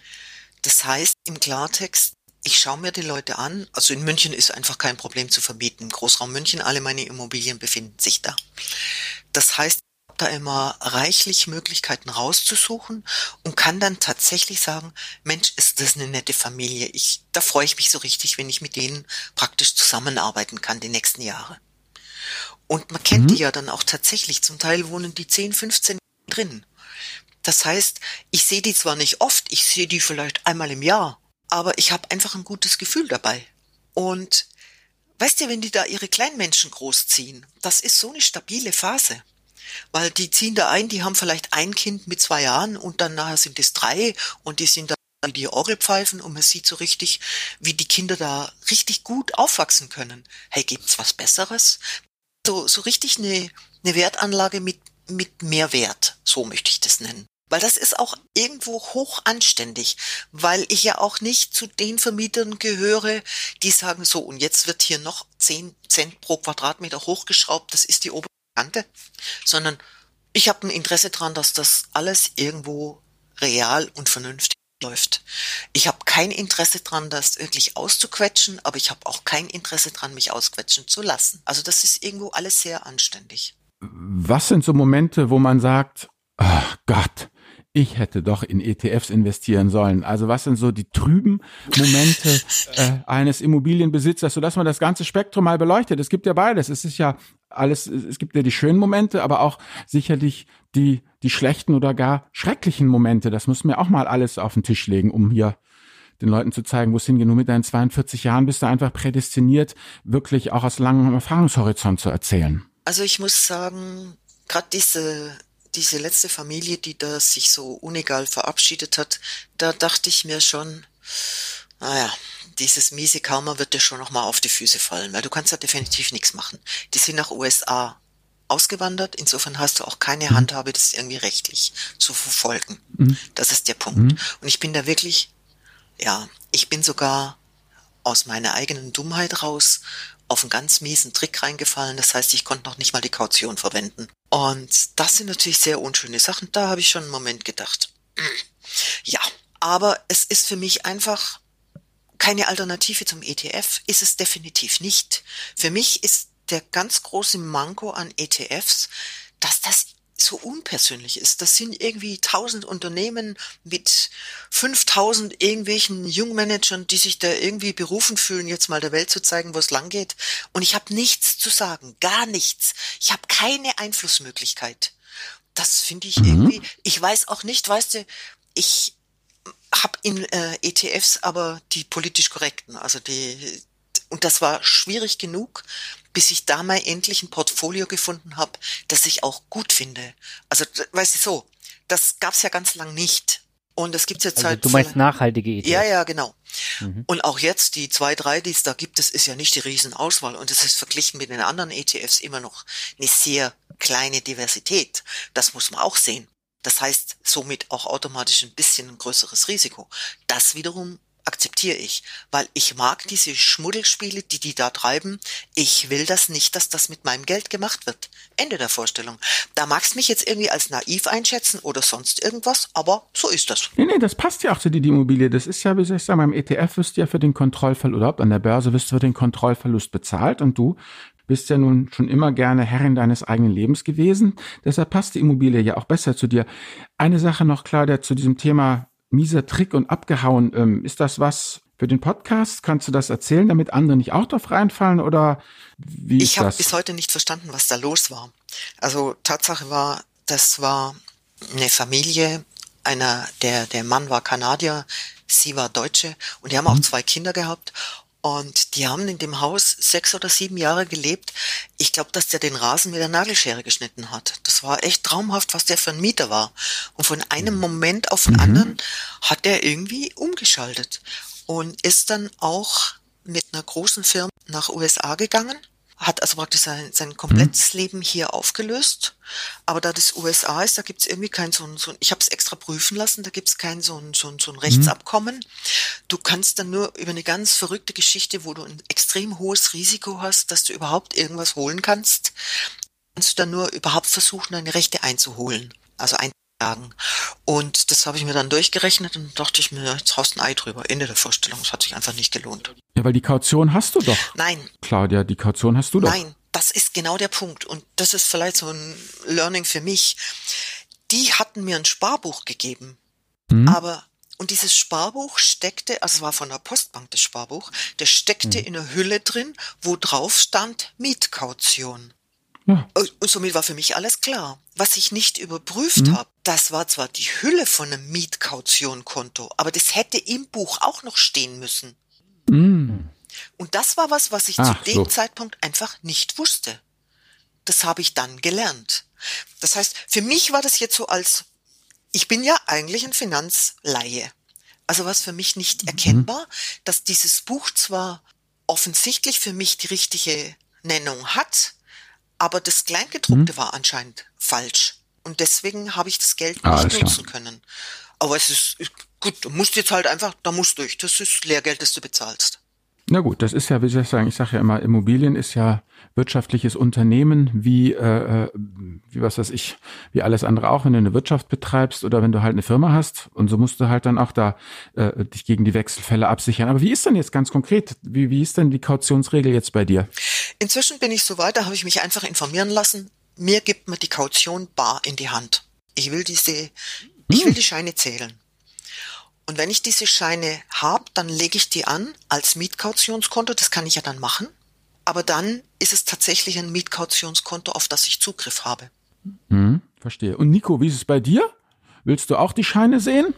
Das heißt im Klartext, ich schaue mir die Leute an, also in München ist einfach kein Problem zu vermieten, im Großraum München, alle meine Immobilien befinden sich da. Das heißt, ich habe da immer reichlich Möglichkeiten rauszusuchen und kann dann tatsächlich sagen, Mensch, ist das eine nette Familie, da freue ich mich so richtig, wenn ich mit denen praktisch zusammenarbeiten kann die nächsten Jahre. Und man kennt die ja dann auch tatsächlich. Zum Teil wohnen die 10, 15 drin. Das heißt, ich sehe die zwar nicht oft, ich sehe die vielleicht einmal im Jahr, aber ich habe einfach ein gutes Gefühl dabei. Und weißt du, wenn die da ihre Kleinmenschen großziehen, das ist so eine stabile Phase. Weil die ziehen da ein, die haben vielleicht ein Kind mit 2 Jahren und dann nachher sind es 3 und die sind da wie die Orgelpfeifen und man sieht so richtig, wie die Kinder da richtig gut aufwachsen können. Hey, gibt's was Besseres? So richtig eine Wertanlage mit Mehrwert, so möchte ich das nennen. Weil das ist auch irgendwo hoch anständig, weil ich ja auch nicht zu den Vermietern gehöre, die sagen so, und jetzt wird hier noch 10 Cent pro Quadratmeter hochgeschraubt, das ist die obere Kante, sondern ich habe ein Interesse daran, dass das alles irgendwo real und vernünftig läuft. Ich habe kein Interesse dran, das wirklich auszuquetschen, aber ich habe auch kein Interesse dran, mich ausquetschen zu lassen. Also das ist irgendwo alles sehr anständig. Was sind so Momente, wo man sagt, oh Gott, ich hätte doch in ETFs investieren sollen? Also was sind so die trüben Momente eines Immobilienbesitzers, sodass man das ganze Spektrum mal beleuchtet? Es gibt ja beides. Es ist ja alles, es gibt ja die schönen Momente, aber auch sicherlich die schlechten oder gar schrecklichen Momente. Das muss man ja auch mal alles auf den Tisch legen, um hier den Leuten zu zeigen, wo es hingeht. Nur mit deinen 42 Jahren bist du einfach prädestiniert, wirklich auch aus langem Erfahrungshorizont zu erzählen. Also ich muss sagen, gerade diese letzte Familie, die da sich so unegal verabschiedet hat, da dachte ich mir schon, naja, dieses miese Karma wird dir schon noch mal auf die Füße fallen, weil du kannst ja definitiv nichts machen. Die sind nach USA ausgewandert, insofern hast du auch keine Handhabe, das irgendwie rechtlich zu verfolgen. Das ist der Punkt. Und ich bin da wirklich, ich bin sogar aus meiner eigenen Dummheit raus auf einen ganz miesen Trick reingefallen. Das heißt, ich konnte noch nicht mal die Kaution verwenden. Und das sind natürlich sehr unschöne Sachen. Da habe ich schon einen Moment gedacht. Ja, aber es ist für mich einfach keine Alternative zum ETF. Ist es definitiv nicht. Für mich ist der ganz große Manko an ETFs, dass das so unpersönlich ist. Das sind irgendwie 1000 Unternehmen mit 5000 irgendwelchen Jungmanagern, die sich da irgendwie berufen fühlen, jetzt mal der Welt zu zeigen, wo es lang geht. Und ich habe nichts zu sagen, gar nichts. Ich habe keine Einflussmöglichkeit. Das finde ich irgendwie, ich weiß auch nicht, weißt du, ich habe in ETFs aber die politisch korrekten, also und das war schwierig genug, bis ich da mal endlich ein Portfolio gefunden habe, das ich auch gut finde. Also, weißt du so, das gab's ja ganz lang nicht. Und es gibt's jetzt Du meinst nachhaltige ETFs? Ja, genau. Und auch jetzt, die 2, 3, die es da gibt, das ist ja nicht die Riesenauswahl. Und es ist verglichen mit den anderen ETFs immer noch eine sehr kleine Diversität. Das muss man auch sehen. Das heißt, somit auch automatisch ein bisschen ein größeres Risiko. Das wiederum akzeptiere ich, weil ich mag diese Schmuddelspiele, die da treiben. Ich will das nicht, dass das mit meinem Geld gemacht wird. Ende der Vorstellung. Da magst du mich jetzt irgendwie als naiv einschätzen oder sonst irgendwas, aber so ist das. Nee, das passt ja auch zu dir, die Immobilie. Das ist ja, wie soll ich sagen, beim ETF wirst du ja für den Kontrollverlust, oder überhaupt an der Börse wirst du für den Kontrollverlust bezahlt und du bist ja nun schon immer gerne Herrin deines eigenen Lebens gewesen. Deshalb passt die Immobilie ja auch besser zu dir. Eine Sache noch, Claudia, zu diesem Thema mieser Trick und abgehauen. Ist das was für den Podcast? Kannst du das erzählen, damit andere nicht auch drauf reinfallen oder wie ist das? Ich habe bis heute nicht verstanden, was da los war. Also Tatsache war, das war eine Familie, der Mann war Kanadier, sie war Deutsche und die haben auch 2 Kinder gehabt. Und die haben in dem Haus 6 oder 7 Jahre gelebt. Ich glaube, dass der den Rasen mit der Nagelschere geschnitten hat. Das war echt traumhaft, was der für ein Mieter war. Und von einem Moment auf den anderen hat er irgendwie umgeschaltet und ist dann auch mit einer großen Firma nach USA gegangen, hat also praktisch sein komplettes Leben hier aufgelöst. Aber da das USA ist, da gibt's irgendwie kein so ein, ich habe es extra prüfen lassen, da gibt's kein so ein Rechtsabkommen. Du kannst dann nur über eine ganz verrückte Geschichte, wo du ein extrem hohes Risiko hast, dass du überhaupt irgendwas holen kannst du dann nur überhaupt versuchen, deine Rechte einzuholen, also einzuklagen. Und das habe ich mir dann durchgerechnet und dachte ich mir, jetzt haust ein Ei drüber. Ende der Vorstellung, es hat sich einfach nicht gelohnt. Ja, weil die Kaution hast du doch. Nein. Claudia, die Kaution hast du doch. Nein, das ist genau der Punkt. Und das ist vielleicht so ein Learning für mich. Die hatten mir ein Sparbuch gegeben. Und dieses Sparbuch steckte, also es war von der Postbank das Sparbuch, das steckte in einer Hülle drin, wo drauf stand Mietkaution. Ja. Und somit war für mich alles klar. Was ich nicht überprüft habe, das war zwar die Hülle von einem Mietkautionkonto, aber das hätte im Buch auch noch stehen müssen. Und das war was ich zu dem Zeitpunkt einfach nicht wusste. Das habe ich dann gelernt. Das heißt, für mich war das jetzt so ich bin ja eigentlich ein Finanzlaie. Also was für mich nicht erkennbar, dass dieses Buch zwar offensichtlich für mich die richtige Nennung hat, aber das Kleingedruckte war anscheinend falsch. Und deswegen habe ich das Geld nicht nutzen können. Aber es ist gut, du musst jetzt halt einfach, da musst du durch. Das ist Lehrgeld, das du bezahlst. Na gut, das ist ja, wie soll ich sagen, ich sage ja immer, Immobilien ist ja wirtschaftliches Unternehmen, wie alles andere auch, wenn du eine Wirtschaft betreibst oder wenn du halt eine Firma hast. Und so musst du halt dann auch da dich gegen die Wechselfälle absichern. Aber wie ist denn jetzt ganz konkret, wie ist denn die Kautionsregel jetzt bei dir? Inzwischen bin ich so weit, da habe ich mich einfach informieren lassen. Mir gibt man die Kaution bar in die Hand. Ich will die Scheine zählen. Und wenn ich diese Scheine habe, dann lege ich die an als Mietkautionskonto. Das kann ich ja dann machen. Aber dann ist es tatsächlich ein Mietkautionskonto, auf das ich Zugriff habe. Verstehe. Und Nico, wie ist es bei dir? Willst du auch die Scheine sehen?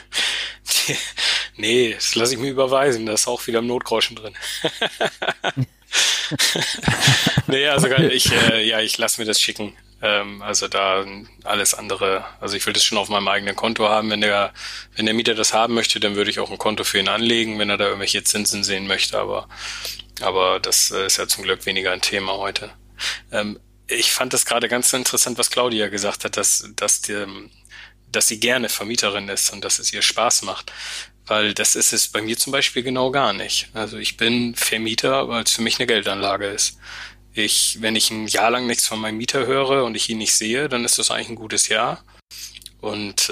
Nee, das lasse ich mir überweisen. Da ist auch wieder im Notgroschen drin. Nee, also okay. Ich lasse mir das schicken. Also da alles andere, also ich will das schon auf meinem eigenen Konto haben. Wenn der Mieter das haben möchte, dann würde ich auch ein Konto für ihn anlegen, wenn er da irgendwelche Zinsen sehen möchte. Aber das ist ja zum Glück weniger ein Thema heute. Ich fand das gerade ganz interessant, was Claudia gesagt hat, dass sie gerne Vermieterin ist und dass es ihr Spaß macht. Weil das ist es bei mir zum Beispiel genau gar nicht. Also ich bin Vermieter, weil es für mich eine Geldanlage ist. Wenn ich ein Jahr lang nichts von meinem Mieter höre und ich ihn nicht sehe, dann ist das eigentlich ein gutes Jahr. Und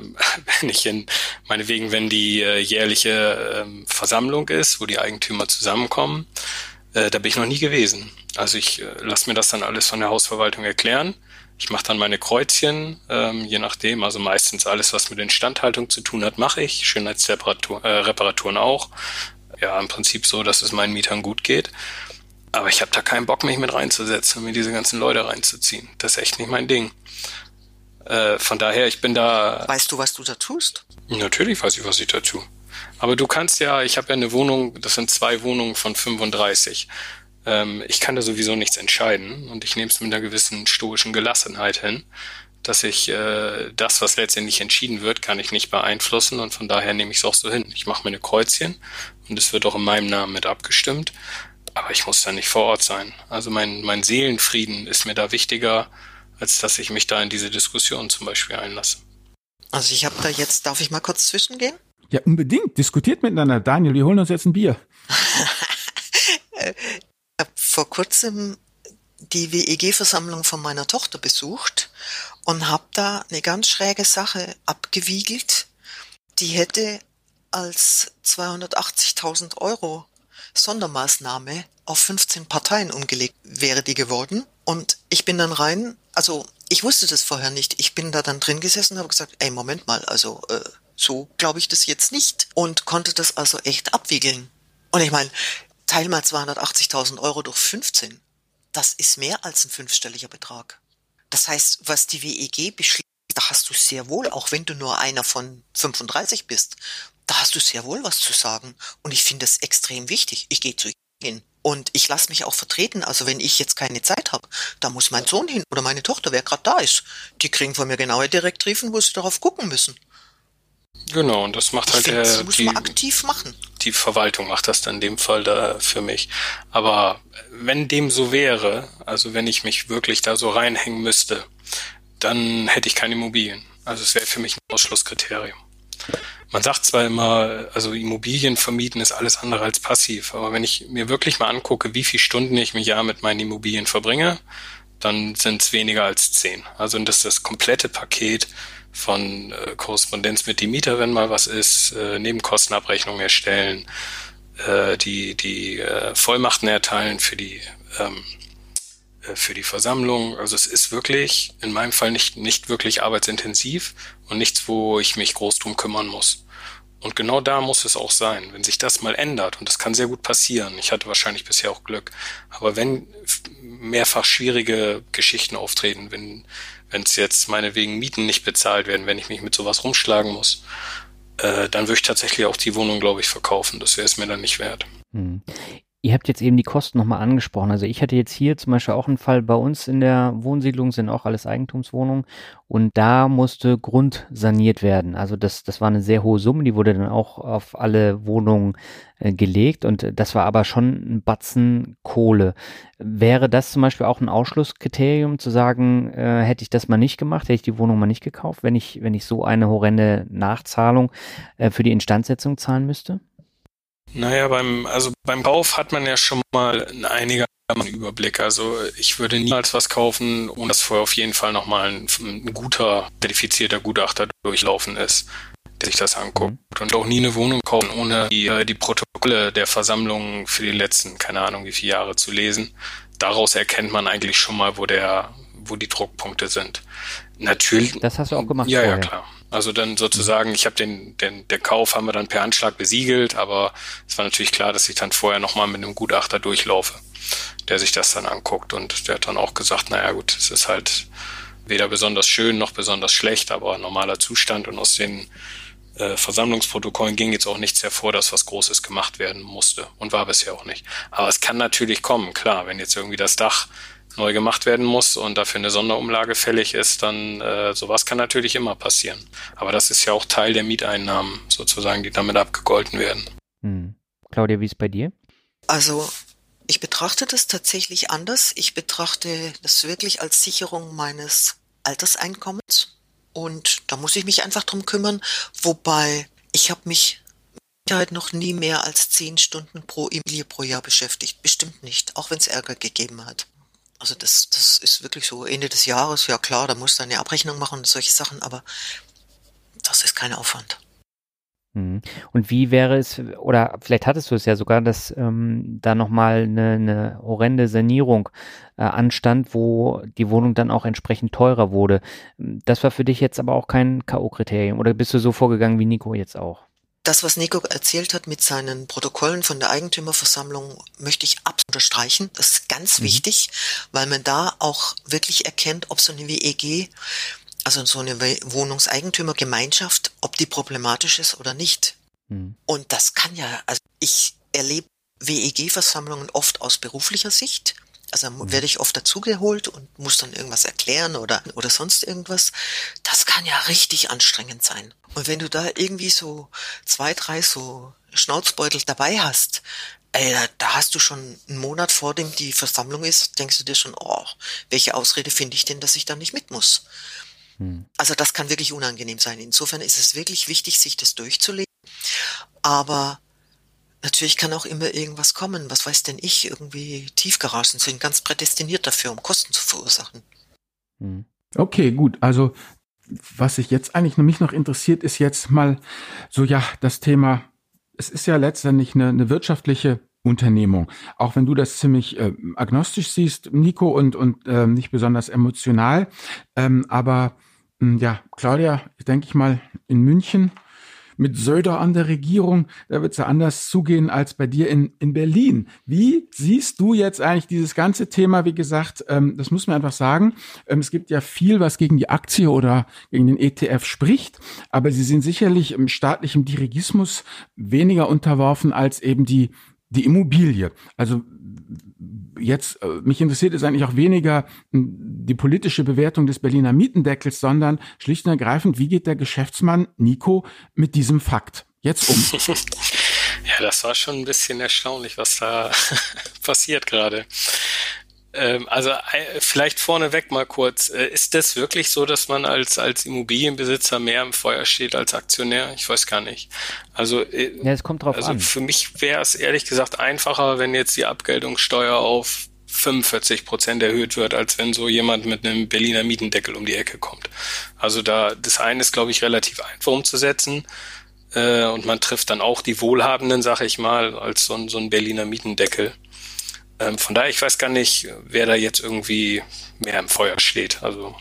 wenn die jährliche Versammlung ist, wo die Eigentümer zusammenkommen, da bin ich noch nie gewesen. Also ich lasse mir das dann alles von der Hausverwaltung erklären. Ich mache dann meine Kreuzchen, je nachdem, also meistens alles, was mit Instandhaltung zu tun hat, mache ich. Schönheitsreparaturen auch. Ja, im Prinzip so, dass es meinen Mietern gut geht. Aber ich habe da keinen Bock, mich mit reinzusetzen und mir diese ganzen Leute reinzuziehen. Das ist echt nicht mein Ding. Von daher, ich bin da... Weißt du, was du da tust? Natürlich weiß ich, was ich da tue. Aber du kannst ja, ich habe ja eine Wohnung, das sind 2 Wohnungen von 35. Ich kann da sowieso nichts entscheiden und ich nehme es mit einer gewissen stoischen Gelassenheit hin, dass ich das, was letztendlich entschieden wird, kann ich nicht beeinflussen und von daher nehme ich es auch so hin. Ich mache meine Kreuzchen und es wird auch in meinem Namen mit abgestimmt, aber ich muss da nicht vor Ort sein. Also mein Seelenfrieden ist mir da wichtiger, als dass ich mich da in diese Diskussion zum Beispiel einlasse. Also ich habe da jetzt, darf ich mal kurz zwischengehen? Ja, unbedingt. Diskutiert miteinander. Daniel, wir holen uns jetzt ein Bier. Ich habe vor kurzem die WEG-Versammlung von meiner Tochter besucht und habe da eine ganz schräge Sache abgewiegelt. Die hätte als 280.000 € Sondermaßnahme auf 15 Parteien umgelegt, wäre die geworden. Und ich bin dann rein, also ich wusste das vorher nicht. Ich bin da dann drin gesessen und habe gesagt, ey, Moment mal, also so glaube ich das jetzt nicht. Und konnte das also echt abwiegeln. Und ich meine, teil mal 280.000 € durch 15. Das ist mehr als ein 5-stelliger Betrag. Das heißt, was die WEG beschließt, da hast du sehr wohl, auch wenn du nur einer von 35 bist, da hast du sehr wohl was zu sagen. Und ich finde das extrem wichtig. Ich gehe zu ihnen. Und ich lasse mich auch vertreten. Also wenn ich jetzt keine Zeit habe, da muss mein Sohn hin oder meine Tochter, wer gerade da ist. Die kriegen von mir genaue Direktiven, wo sie darauf gucken müssen. Genau, und das macht halt das muss man aktiv machen. Die Verwaltung macht das dann in dem Fall da für mich. Aber wenn dem so wäre, also wenn ich mich wirklich da so reinhängen müsste, dann hätte ich keine Immobilien. Also es wäre für mich ein Ausschlusskriterium. Man sagt zwar immer, also Immobilien vermieten ist alles andere als passiv, aber wenn ich mir wirklich mal angucke, wie viele Stunden ich im Jahr mit meinen Immobilien verbringe, dann sind es weniger als 10. Also das ist das komplette Paket von Korrespondenz mit dem Mieter, wenn mal was ist, Nebenkostenabrechnung erstellen, die Vollmachten erteilen für die Versammlung. Also es ist wirklich in meinem Fall nicht wirklich arbeitsintensiv und nichts, wo ich mich groß drum kümmern muss. Und genau da muss es auch sein, wenn sich das mal ändert, und das kann sehr gut passieren, ich hatte wahrscheinlich bisher auch Glück, aber wenn mehrfach schwierige Geschichten auftreten, wenn es jetzt meinetwegen Mieten nicht bezahlt werden, wenn ich mich mit sowas rumschlagen muss, dann würde ich tatsächlich auch die Wohnung, glaube ich, verkaufen. Das wäre es mir dann nicht wert. Ihr habt jetzt eben die Kosten nochmal angesprochen. Also ich hatte jetzt hier zum Beispiel auch einen Fall bei uns in der Wohnsiedlung, sind auch alles Eigentumswohnungen, und da musste Grund saniert werden. Also das war eine sehr hohe Summe, die wurde dann auch auf alle Wohnungen gelegt, und das war aber schon ein Batzen Kohle. Wäre das zum Beispiel auch ein Ausschlusskriterium, zu sagen, hätte ich das mal nicht gemacht, hätte ich die Wohnung mal nicht gekauft, wenn ich so eine horrende Nachzahlung für die Instandsetzung zahlen müsste? Naja, beim Kauf hat man ja schon mal einen einigermaßen Überblick. Also ich würde niemals was kaufen, ohne dass vorher auf jeden Fall nochmal ein guter, zertifizierter Gutachter durchlaufen ist, der sich das anguckt. Und auch nie eine Wohnung kaufen, ohne die Protokolle der Versammlungen für die letzten, keine Ahnung wie viele Jahre zu lesen. Daraus erkennt man eigentlich schon mal, wo die Druckpunkte sind. Natürlich. Das hast du auch gemacht Ja, vorher. ja, klar. Also dann sozusagen, ich habe der Kauf haben wir dann per Anschlag besiegelt, aber es war natürlich klar, dass ich dann vorher nochmal mit einem Gutachter durchlaufe, der sich das dann anguckt, und der hat dann auch gesagt, naja gut, es ist halt weder besonders schön noch besonders schlecht, aber normaler Zustand, und aus den Versammlungsprotokollen ging jetzt auch nichts hervor, dass was Großes gemacht werden musste, und war bisher auch nicht. Aber es kann natürlich kommen, klar, wenn jetzt irgendwie das Dach neu gemacht werden muss und dafür eine Sonderumlage fällig ist, dann sowas kann natürlich immer passieren. Aber das ist ja auch Teil der Mieteinnahmen sozusagen, die damit abgegolten werden. Claudia, wie ist es bei dir? Also ich betrachte das tatsächlich anders. Ich betrachte das wirklich als Sicherung meines Alterseinkommens und da muss ich mich einfach drum kümmern, wobei ich habe mich mit Sicherheit noch nie mehr als 10 Stunden pro Immobilie pro Jahr beschäftigt. Bestimmt nicht, auch wenn es Ärger gegeben hat. Also das ist wirklich so Ende des Jahres, ja klar, da musst du eine Abrechnung machen und solche Sachen, aber das ist kein Aufwand. Und wie wäre es, oder vielleicht hattest du es ja sogar, dass da nochmal eine horrende Sanierung anstand, wo die Wohnung dann auch entsprechend teurer wurde. Das war für dich jetzt aber auch kein K.O.-Kriterium, oder bist du so vorgegangen wie Nico jetzt auch? Das, was Nico erzählt hat mit seinen Protokollen von der Eigentümerversammlung, möchte ich absolut unterstreichen. Das ist ganz wichtig, weil man da auch wirklich erkennt, ob so eine WEG, also so eine Wohnungseigentümergemeinschaft, ob die problematisch ist oder nicht. Und das kann ja, also ich erlebe WEG-Versammlungen oft aus beruflicher Sicht. Also werde ich oft dazugeholt und muss dann irgendwas erklären oder sonst irgendwas. Das kann ja richtig anstrengend sein. Und wenn du da irgendwie so 2, 3 so Schnauzbeutel dabei hast, da hast du schon einen Monat vor dem die Versammlung ist, denkst du dir schon, welche Ausrede finde ich denn, dass ich da nicht mit muss? Also das kann wirklich unangenehm sein. Insofern ist es wirklich wichtig, sich das durchzulegen. Aber natürlich kann auch immer irgendwas kommen. Was weiß denn ich? Irgendwie Tiefgaragen sind ganz prädestiniert dafür, um Kosten zu verursachen. Okay, gut. Also was sich jetzt eigentlich mich noch interessiert, ist jetzt mal so, das Thema, es ist ja letztendlich eine wirtschaftliche Unternehmung. Auch wenn du das ziemlich agnostisch siehst, Nico, und nicht besonders emotional. Aber Claudia, denke ich mal, in München mit Söder an der Regierung, da wird es ja anders zugehen als bei dir in Berlin. Wie siehst du jetzt eigentlich dieses ganze Thema? Wie gesagt, das muss man einfach sagen. Es gibt ja viel, was gegen die Aktie oder gegen den ETF spricht, aber sie sind sicherlich im staatlichen Dirigismus weniger unterworfen als eben die Immobilie. Also jetzt, mich interessiert es eigentlich auch weniger die politische Bewertung des Berliner Mietendeckels, sondern schlicht und ergreifend, wie geht der Geschäftsmann Nico mit diesem Fakt jetzt um? Ja, das war schon ein bisschen erstaunlich, was da passiert gerade. Also vielleicht vorneweg mal kurz, ist das wirklich so, dass man als Immobilienbesitzer mehr im Feuer steht als Aktionär? Ich weiß gar nicht. Also es kommt drauf an. Für mich wäre es ehrlich gesagt einfacher, wenn jetzt die Abgeltungssteuer auf 45% erhöht wird, als wenn so jemand mit einem Berliner Mietendeckel um die Ecke kommt. Also das eine ist, glaube ich, relativ einfach umzusetzen. Und man trifft dann auch die Wohlhabenden, sag ich mal, als so ein Berliner Mietendeckel. Von daher, ich weiß gar nicht, wer da jetzt irgendwie mehr im Feuer steht. Also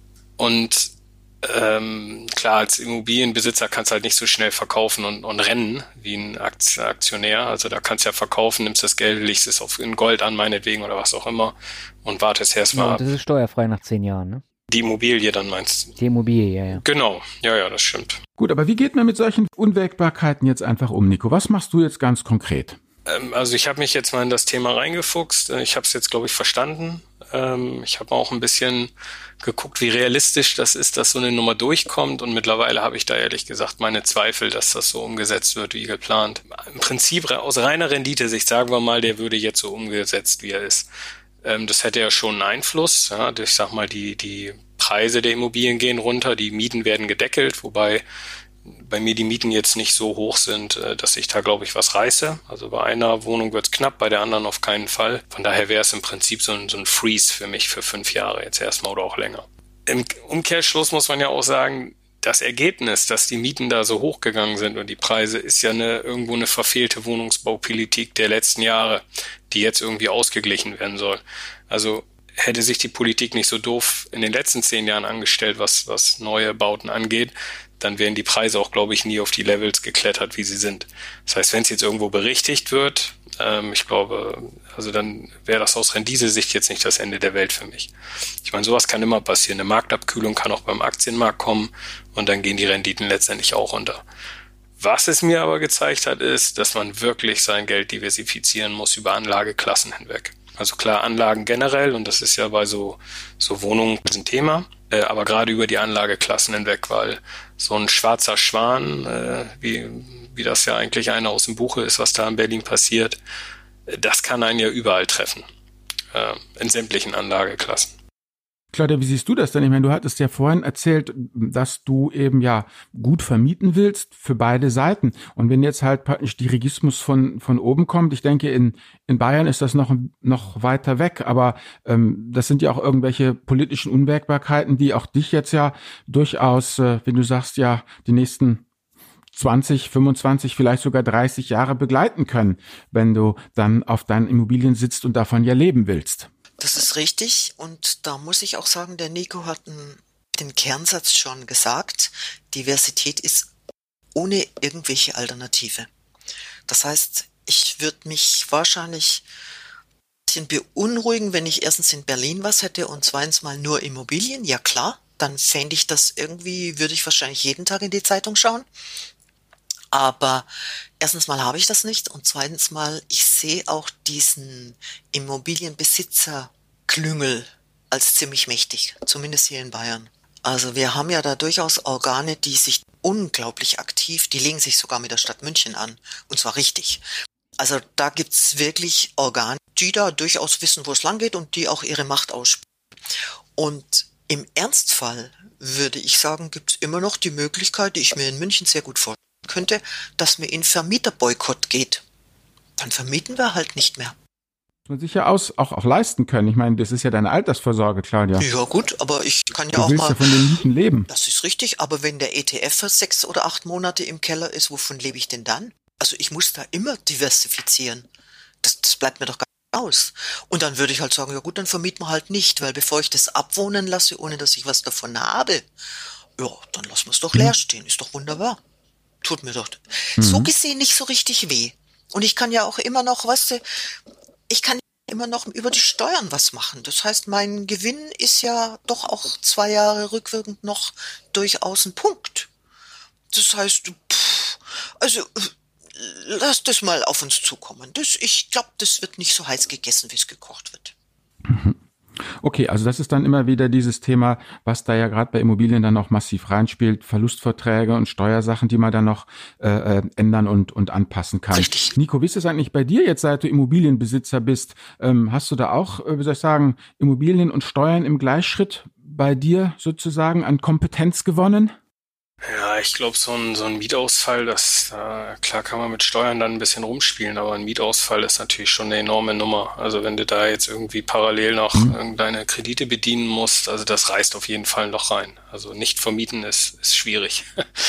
klar, als Immobilienbesitzer kannst du halt nicht so schnell verkaufen und rennen wie ein Aktionär. Also da kannst du ja verkaufen, nimmst das Geld, legst es in Gold an, meinetwegen, oder was auch immer, und wartest erstmal ab. Das ist steuerfrei nach 10 Jahren, ne? Die Immobilie dann meinst du? Die Immobilie, ja. Genau, ja, das stimmt. Gut, aber wie geht man mit solchen Unwägbarkeiten jetzt einfach um, Nico? Was machst du jetzt ganz konkret? Also ich habe mich jetzt mal in das Thema reingefuchst. Ich habe es jetzt, glaube ich, verstanden. Ich habe auch ein bisschen geguckt, wie realistisch das ist, dass so eine Nummer durchkommt. Und mittlerweile habe ich da ehrlich gesagt meine Zweifel, dass das so umgesetzt wird, wie geplant. Im Prinzip aus reiner Rendite-Sicht, sagen wir mal, der würde jetzt so umgesetzt, wie er ist. Das hätte ja schon einen Einfluss. Ja, ich sag mal, die Preise der Immobilien gehen runter, die Mieten werden gedeckelt, wobei bei mir die Mieten jetzt nicht so hoch sind, dass ich da, glaube ich, was reiße. Also bei einer Wohnung wird's knapp, bei der anderen auf keinen Fall. Von daher wäre es im Prinzip so ein Freeze für mich für 5 Jahre jetzt erstmal oder auch länger. Im Umkehrschluss muss man ja auch sagen, das Ergebnis, dass die Mieten da so hochgegangen sind und die Preise, ist ja irgendwo eine verfehlte Wohnungsbaupolitik der letzten Jahre, die jetzt irgendwie ausgeglichen werden soll. Also hätte sich die Politik nicht so doof in den letzten 10 Jahren angestellt, was neue Bauten angeht, dann wären die Preise auch, glaube ich, nie auf die Levels geklettert, wie sie sind. Das heißt, wenn es jetzt irgendwo berichtigt wird, ich glaube, also dann wäre das aus Renditesicht jetzt nicht das Ende der Welt für mich. Ich meine, sowas kann immer passieren. Eine Marktabkühlung kann auch beim Aktienmarkt kommen und dann gehen die Renditen letztendlich auch runter. Was es mir aber gezeigt hat, ist, dass man wirklich sein Geld diversifizieren muss über Anlageklassen hinweg. Also klar, Anlagen generell, und das ist ja bei so Wohnungen ein Thema, aber gerade über die Anlageklassen hinweg, weil so ein schwarzer Schwan, wie das ja eigentlich einer aus dem Buche ist, was da in Berlin passiert, das kann einen ja überall treffen, in sämtlichen Anlageklassen. Claudia, wie siehst du das denn? Ich meine, du hattest ja vorhin erzählt, dass du eben ja gut vermieten willst für beide Seiten. Und wenn jetzt halt praktisch Dirigismus von oben kommt, ich denke, in Bayern ist das noch weiter weg, aber das sind ja auch irgendwelche politischen Unwägbarkeiten, die auch dich jetzt ja durchaus, wenn du sagst, ja, die nächsten 20, 25, vielleicht sogar 30 Jahre begleiten können, wenn du dann auf deinen Immobilien sitzt und davon ja leben willst. Das ist richtig, und da muss ich auch sagen, der Nico hat den Kernsatz schon gesagt: Diversität ist ohne irgendwelche Alternative. Das heißt, ich würde mich wahrscheinlich ein bisschen beunruhigen, wenn ich erstens in Berlin was hätte und zweitens mal nur Immobilien. Ja klar, dann fände ich das irgendwie, würde ich wahrscheinlich jeden Tag in die Zeitung schauen. Aber erstens mal habe ich das nicht, und zweitens mal, ich sehe auch diesen Immobilienbesitzerklüngel als ziemlich mächtig, zumindest hier in Bayern. Also wir haben ja da durchaus Organe, die sich unglaublich aktiv, die legen sich sogar mit der Stadt München an, und zwar richtig. Also da gibt's wirklich Organe, die da durchaus wissen, wo es lang geht und die auch ihre Macht ausspielen. Und im Ernstfall würde ich sagen, gibt's immer noch die Möglichkeit, die ich mir in München sehr gut vorstellen könnte, dass mir in Vermieterboykott geht. Dann vermieten wir halt nicht mehr. Muss man sich ja auch leisten können. Ich meine, das ist ja deine Altersvorsorge, Claudia. Ja gut, aber ich kann ja du auch willst mal... ja von den Mieten leben. Das ist richtig, aber wenn der ETF für 6 oder 8 Monate im Keller ist, wovon lebe ich denn dann? Also ich muss da immer diversifizieren. Das bleibt mir doch gar nicht aus. Und dann würde ich halt sagen, ja gut, dann vermieten wir halt nicht, weil bevor ich das abwohnen lasse, ohne dass ich was davon habe, ja, dann lassen wir es doch leer stehen. Ist doch wunderbar. Tut mir doch so gesehen nicht so richtig weh. Und ich kann ja auch immer noch, weißt du, ich kann immer noch über die Steuern was machen. Das heißt, mein Gewinn ist ja doch auch 2 Jahre rückwirkend noch durchaus ein Punkt. Das heißt, also lass das mal auf uns zukommen. Ich glaube, das wird nicht so heiß gegessen, wie es gekocht wird. Okay, also das ist dann immer wieder dieses Thema, was da ja gerade bei Immobilien dann noch massiv reinspielt, Verlustverträge und Steuersachen, die man dann noch ändern und anpassen kann. Richtig. Nico, wie ist es eigentlich bei dir jetzt, seit du Immobilienbesitzer bist? Hast du da auch, wie soll ich sagen, Immobilien und Steuern im Gleichschritt bei dir sozusagen an Kompetenz gewonnen? Ja, ich glaube, so ein Mietausfall, klar kann man mit Steuern dann ein bisschen rumspielen, aber ein Mietausfall ist natürlich schon eine enorme Nummer. Also wenn du da jetzt irgendwie parallel noch deine Kredite bedienen musst, also das reißt auf jeden Fall noch rein. Also nicht vermieten ist schwierig.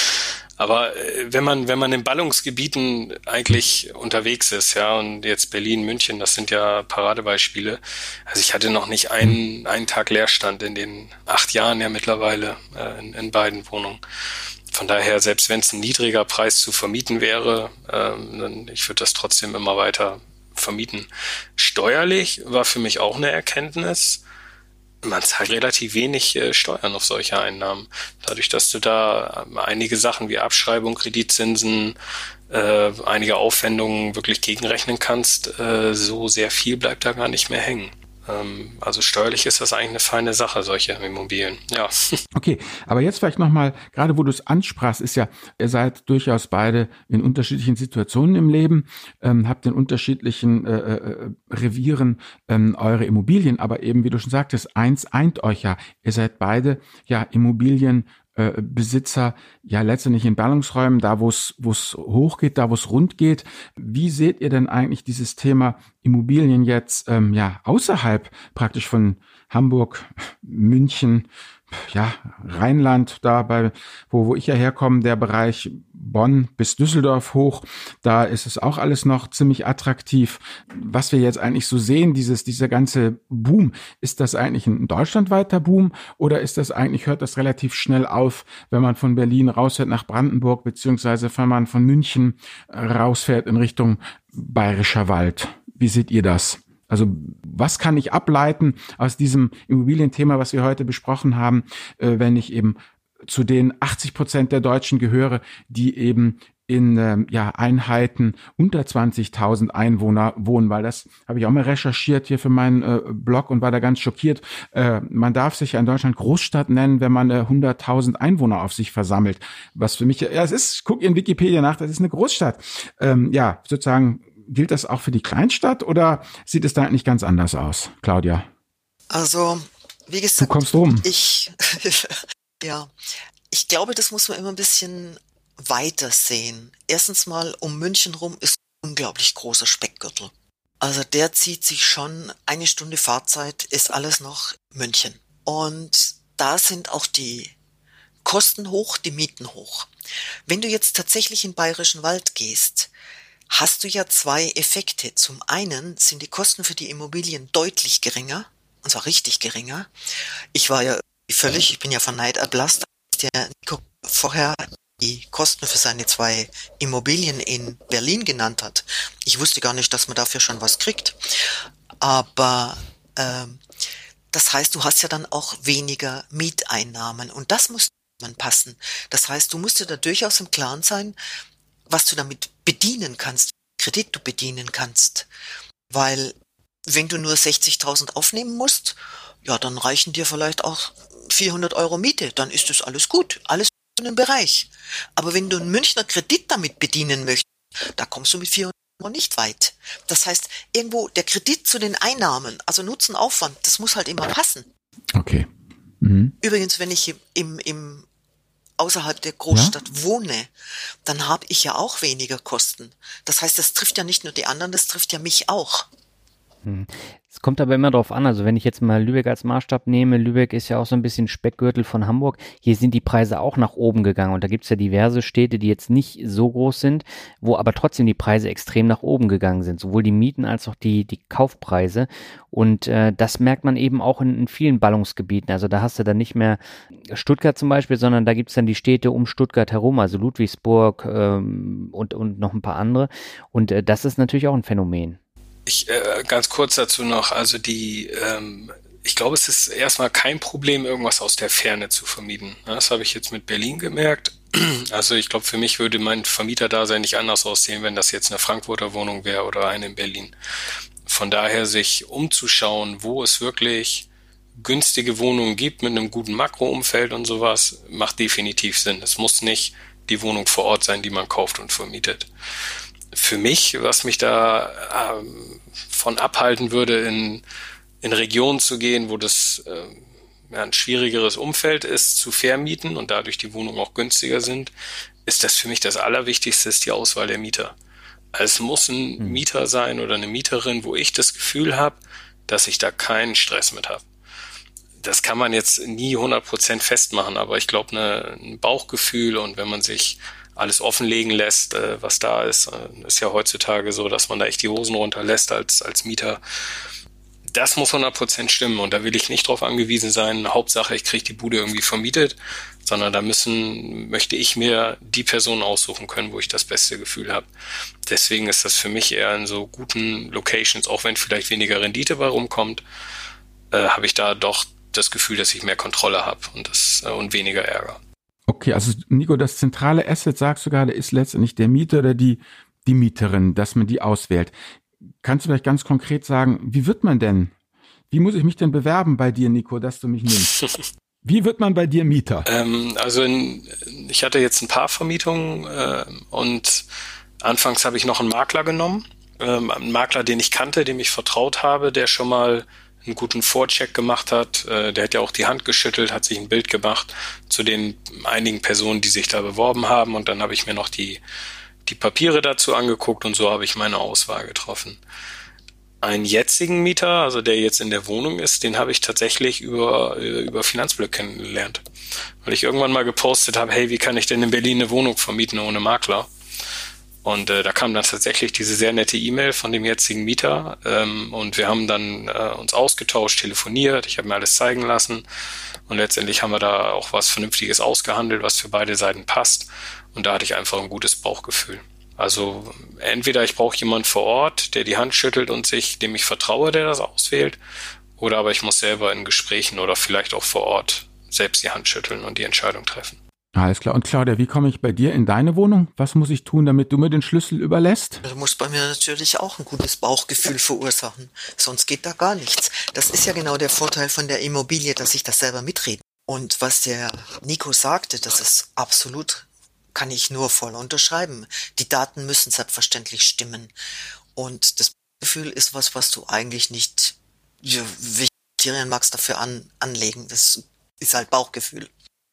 Aber wenn man in Ballungsgebieten eigentlich unterwegs ist, ja, und jetzt Berlin, München, das sind ja Paradebeispiele. Also ich hatte noch nicht einen Tag Leerstand in den 8 Jahren ja mittlerweile in beiden Wohnungen. Von daher, selbst wenn es ein niedriger Preis zu vermieten wäre, ich würde das trotzdem immer weiter vermieten. Steuerlich war für mich auch eine Erkenntnis. Man zahlt relativ wenig Steuern auf solche Einnahmen. Dadurch, dass du da einige Sachen wie Abschreibung, Kreditzinsen, einige Aufwendungen wirklich gegenrechnen kannst, so sehr viel bleibt da gar nicht mehr hängen. Also steuerlich ist das eigentlich eine feine Sache, solche Immobilien, ja. Okay, aber jetzt vielleicht nochmal, gerade wo du es ansprachst, ist ja, ihr seid durchaus beide in unterschiedlichen Situationen im Leben, habt in unterschiedlichen Revieren eure Immobilien, aber eben, wie du schon sagtest, eins eint euch ja, ihr seid beide ja Immobilienbesitzer, ja letztendlich in Ballungsräumen, da wo es hochgeht, da wo es rund geht. Wie seht ihr denn eigentlich dieses Thema Immobilien jetzt außerhalb praktisch von Hamburg, München, ja, Rheinland, da wo ich ja herkomme, der Bereich Bonn bis Düsseldorf hoch, da ist es auch alles noch ziemlich attraktiv. Was wir jetzt eigentlich so sehen, dieser ganze Boom, ist das eigentlich ein deutschlandweiter Boom oder hört das relativ schnell auf, wenn man von Berlin rausfährt nach Brandenburg, beziehungsweise wenn man von München rausfährt in Richtung Bayerischer Wald? Wie seht ihr das? Also was kann ich ableiten aus diesem Immobilienthema, was wir heute besprochen haben, wenn ich eben zu den 80% der Deutschen gehöre, die eben in Einheiten unter 20.000 Einwohner wohnen, weil das habe ich auch mal recherchiert hier für meinen Blog und war da ganz schockiert. Man darf sich ja in Deutschland Großstadt nennen, wenn man 100.000 Einwohner auf sich versammelt. Was für mich, ich gucke in Wikipedia nach, das ist eine Großstadt. Sozusagen, gilt das auch für die Kleinstadt oder sieht es da eigentlich ganz anders aus, Claudia? Also, wie gesagt, du kommst rum. Ich glaube, das muss man immer ein bisschen weiter sehen. Erstens mal, um München rum ist ein unglaublich großer Speckgürtel. Also der zieht sich schon 1 Stunde Fahrzeit, ist alles noch München. Und da sind auch die Kosten hoch, die Mieten hoch. Wenn du jetzt tatsächlich in den Bayerischen Wald gehst, hast du ja 2 Effekte. Zum einen sind die Kosten für die Immobilien deutlich geringer, und zwar richtig geringer. Ich bin ja von Neid erblasst, als der Nico vorher die Kosten für seine 2 Immobilien in Berlin genannt hat. Ich wusste gar nicht, dass man dafür schon was kriegt. Aber das heißt, du hast ja dann auch weniger Mieteinnahmen und das muss man passen. Das heißt, du musst dir da durchaus im Klaren sein, was du damit bedienen kannst, Kredit du bedienen kannst. Weil wenn du nur 60.000 aufnehmen musst, ja, dann reichen dir vielleicht auch 400 Euro Miete, dann ist das alles gut, alles in dem Bereich. Aber wenn du einen Münchner Kredit damit bedienen möchtest, da kommst du mit 400 Euro nicht weit. Das heißt, irgendwo der Kredit zu den Einnahmen, also Nutzen, Aufwand, das muss halt immer passen. Okay. Übrigens, wenn ich im außerhalb der Großstadt wohne, dann habe ich ja auch weniger Kosten. Das heißt, das trifft ja nicht nur die anderen, das trifft ja mich auch. Es kommt aber immer darauf an, also wenn ich jetzt mal Lübeck als Maßstab nehme, Lübeck ist ja auch so ein bisschen Speckgürtel von Hamburg, hier sind die Preise auch nach oben gegangen und da gibt es ja diverse Städte, die jetzt nicht so groß sind, wo aber trotzdem die Preise extrem nach oben gegangen sind, sowohl die Mieten als auch die Kaufpreise und das merkt man eben auch in vielen Ballungsgebieten, also da hast du dann nicht mehr Stuttgart zum Beispiel, sondern da gibt es dann die Städte um Stuttgart herum, also Ludwigsburg und noch ein paar andere und das ist natürlich auch ein Phänomen. Ganz kurz dazu noch, also ich glaube, es ist erstmal kein Problem, irgendwas aus der Ferne zu vermieten. Das habe ich jetzt mit Berlin gemerkt. Also ich glaube, für mich würde mein Vermieterdasein nicht anders aussehen, wenn das jetzt eine Frankfurter Wohnung wäre oder eine in Berlin. Von daher sich umzuschauen, wo es wirklich günstige Wohnungen gibt mit einem guten Makroumfeld und sowas, macht definitiv Sinn. Es muss nicht die Wohnung vor Ort sein, die man kauft und vermietet. Für mich, was mich da von abhalten würde, in Regionen zu gehen, wo das ein schwierigeres Umfeld ist, zu vermieten und dadurch die Wohnungen auch günstiger sind, ist das für mich das Allerwichtigste, ist die Auswahl der Mieter. Also es muss ein Mieter sein oder eine Mieterin, wo ich das Gefühl habe, dass ich da keinen Stress mit habe. Das kann man jetzt nie 100% festmachen, aber ich glaube, ein Bauchgefühl und wenn man sich alles offenlegen lässt, was da ist ja heutzutage so, dass man da echt die Hosen runterlässt als Mieter. Das muss 100% stimmen und da will ich nicht drauf angewiesen sein, Hauptsache ich kriege die Bude irgendwie vermietet, sondern da möchte ich mir die Person aussuchen können, wo ich das beste Gefühl habe. Deswegen ist das für mich eher in so guten Locations, auch wenn vielleicht weniger Rendite bei rumkommt, habe ich da doch das Gefühl, dass ich mehr Kontrolle habe und weniger Ärger. Okay, also Nico, das zentrale Asset, sagst du gerade, ist letztendlich der Mieter oder die Mieterin, dass man die auswählt. Kannst du vielleicht ganz konkret sagen, wie muss ich mich denn bewerben bei dir, Nico, dass du mich nimmst? Wie wird man bei dir Mieter? Ich hatte jetzt ein paar Vermietungen und anfangs habe ich noch einen Makler genommen. Einen Makler, den ich kannte, dem ich vertraut habe, der schon mal einen guten Vorcheck gemacht hat. Der hat ja auch die Hand geschüttelt, hat sich ein Bild gemacht zu den einigen Personen, die sich da beworben haben. Und dann habe ich mir noch die Papiere dazu angeguckt und so habe ich meine Auswahl getroffen. Einen jetzigen Mieter, also der jetzt in der Wohnung ist, den habe ich tatsächlich über Finanzblöcke kennengelernt. Weil ich irgendwann mal gepostet habe, hey, wie kann ich denn in Berlin eine Wohnung vermieten ohne Makler? Und da kam dann tatsächlich diese sehr nette E-Mail von dem jetzigen Mieter und wir haben dann uns ausgetauscht, telefoniert, ich habe mir alles zeigen lassen und letztendlich haben wir da auch was Vernünftiges ausgehandelt, was für beide Seiten passt und da hatte ich einfach ein gutes Bauchgefühl. Also entweder ich brauche jemanden vor Ort, der die Hand schüttelt und dem ich vertraue, der das auswählt, oder aber ich muss selber in Gesprächen oder vielleicht auch vor Ort selbst die Hand schütteln und die Entscheidung treffen. Alles klar. Und Claudia, wie komme ich bei dir in deine Wohnung? Was muss ich tun, damit du mir den Schlüssel überlässt? Du musst bei mir natürlich auch ein gutes Bauchgefühl verursachen. Sonst geht da gar nichts. Das ist ja genau der Vorteil von der Immobilie, dass ich das selber mitrede. Und was der Nico sagte, das ist absolut, kann ich nur voll unterschreiben. Die Daten müssen selbstverständlich stimmen. Und das Bauchgefühl ist was du eigentlich nicht, welche Kriterien magst dafür anlegen. Das ist halt Bauchgefühl.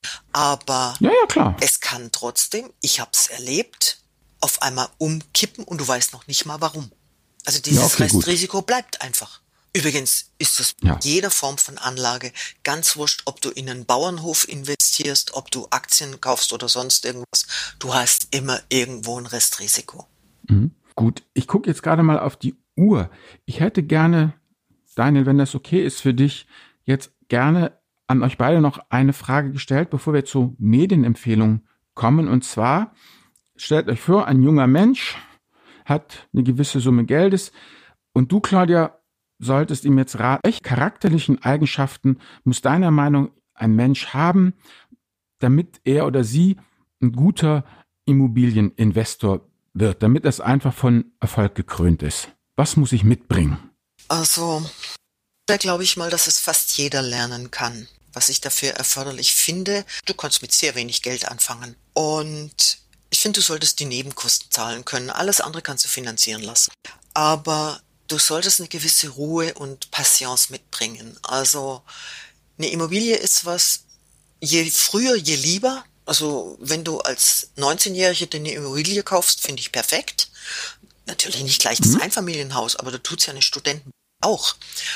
Aber ja, klar. Es kann trotzdem, ich habe es erlebt, auf einmal umkippen und du weißt noch nicht mal warum. Also dieses Restrisiko bleibt einfach. Übrigens ist es in jeder Form von Anlage ganz wurscht, ob du in einen Bauernhof investierst, ob du Aktien kaufst oder sonst irgendwas. Du hast immer irgendwo ein Restrisiko. Mhm. Gut, ich gucke jetzt gerade mal auf die Uhr. Ich hätte gerne, Daniel, wenn das okay ist für dich, jetzt gerne an euch beide noch eine Frage gestellt, bevor wir zu Medienempfehlungen kommen. Und zwar, stellt euch vor, ein junger Mensch hat eine gewisse Summe Geldes und du, Claudia, solltest ihm jetzt raten, welche charakterlichen Eigenschaften muss deiner Meinung ein Mensch haben, damit er oder sie ein guter Immobilieninvestor wird, damit es einfach von Erfolg gekrönt ist? Was muss ich mitbringen? Also, da glaube ich mal, dass es fast jeder lernen kann. Was ich dafür erforderlich finde, du kannst mit sehr wenig Geld anfangen. Und ich finde, du solltest die Nebenkosten zahlen können. Alles andere kannst du finanzieren lassen. Aber du solltest eine gewisse Ruhe und Patience mitbringen. Also eine Immobilie ist was, je früher, je lieber. Also wenn du als 19-Jährige eine Immobilie kaufst, finde ich perfekt. Natürlich nicht gleich das Einfamilienhaus, aber da tut's ja eine Studenten auch.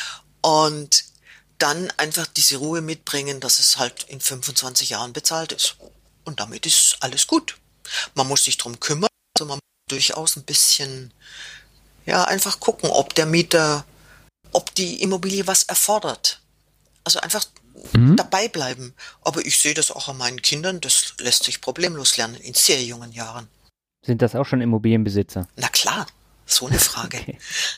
Und dann einfach diese Ruhe mitbringen, dass es halt in 25 Jahren bezahlt ist. Und damit ist alles gut. Man muss sich drum kümmern, also man muss durchaus ein bisschen, einfach gucken, ob der Mieter, ob die Immobilie was erfordert. Also einfach dabei bleiben. Aber ich sehe das auch an meinen Kindern, das lässt sich problemlos lernen in sehr jungen Jahren. Sind das auch schon Immobilienbesitzer? Na klar. So eine Frage. Okay.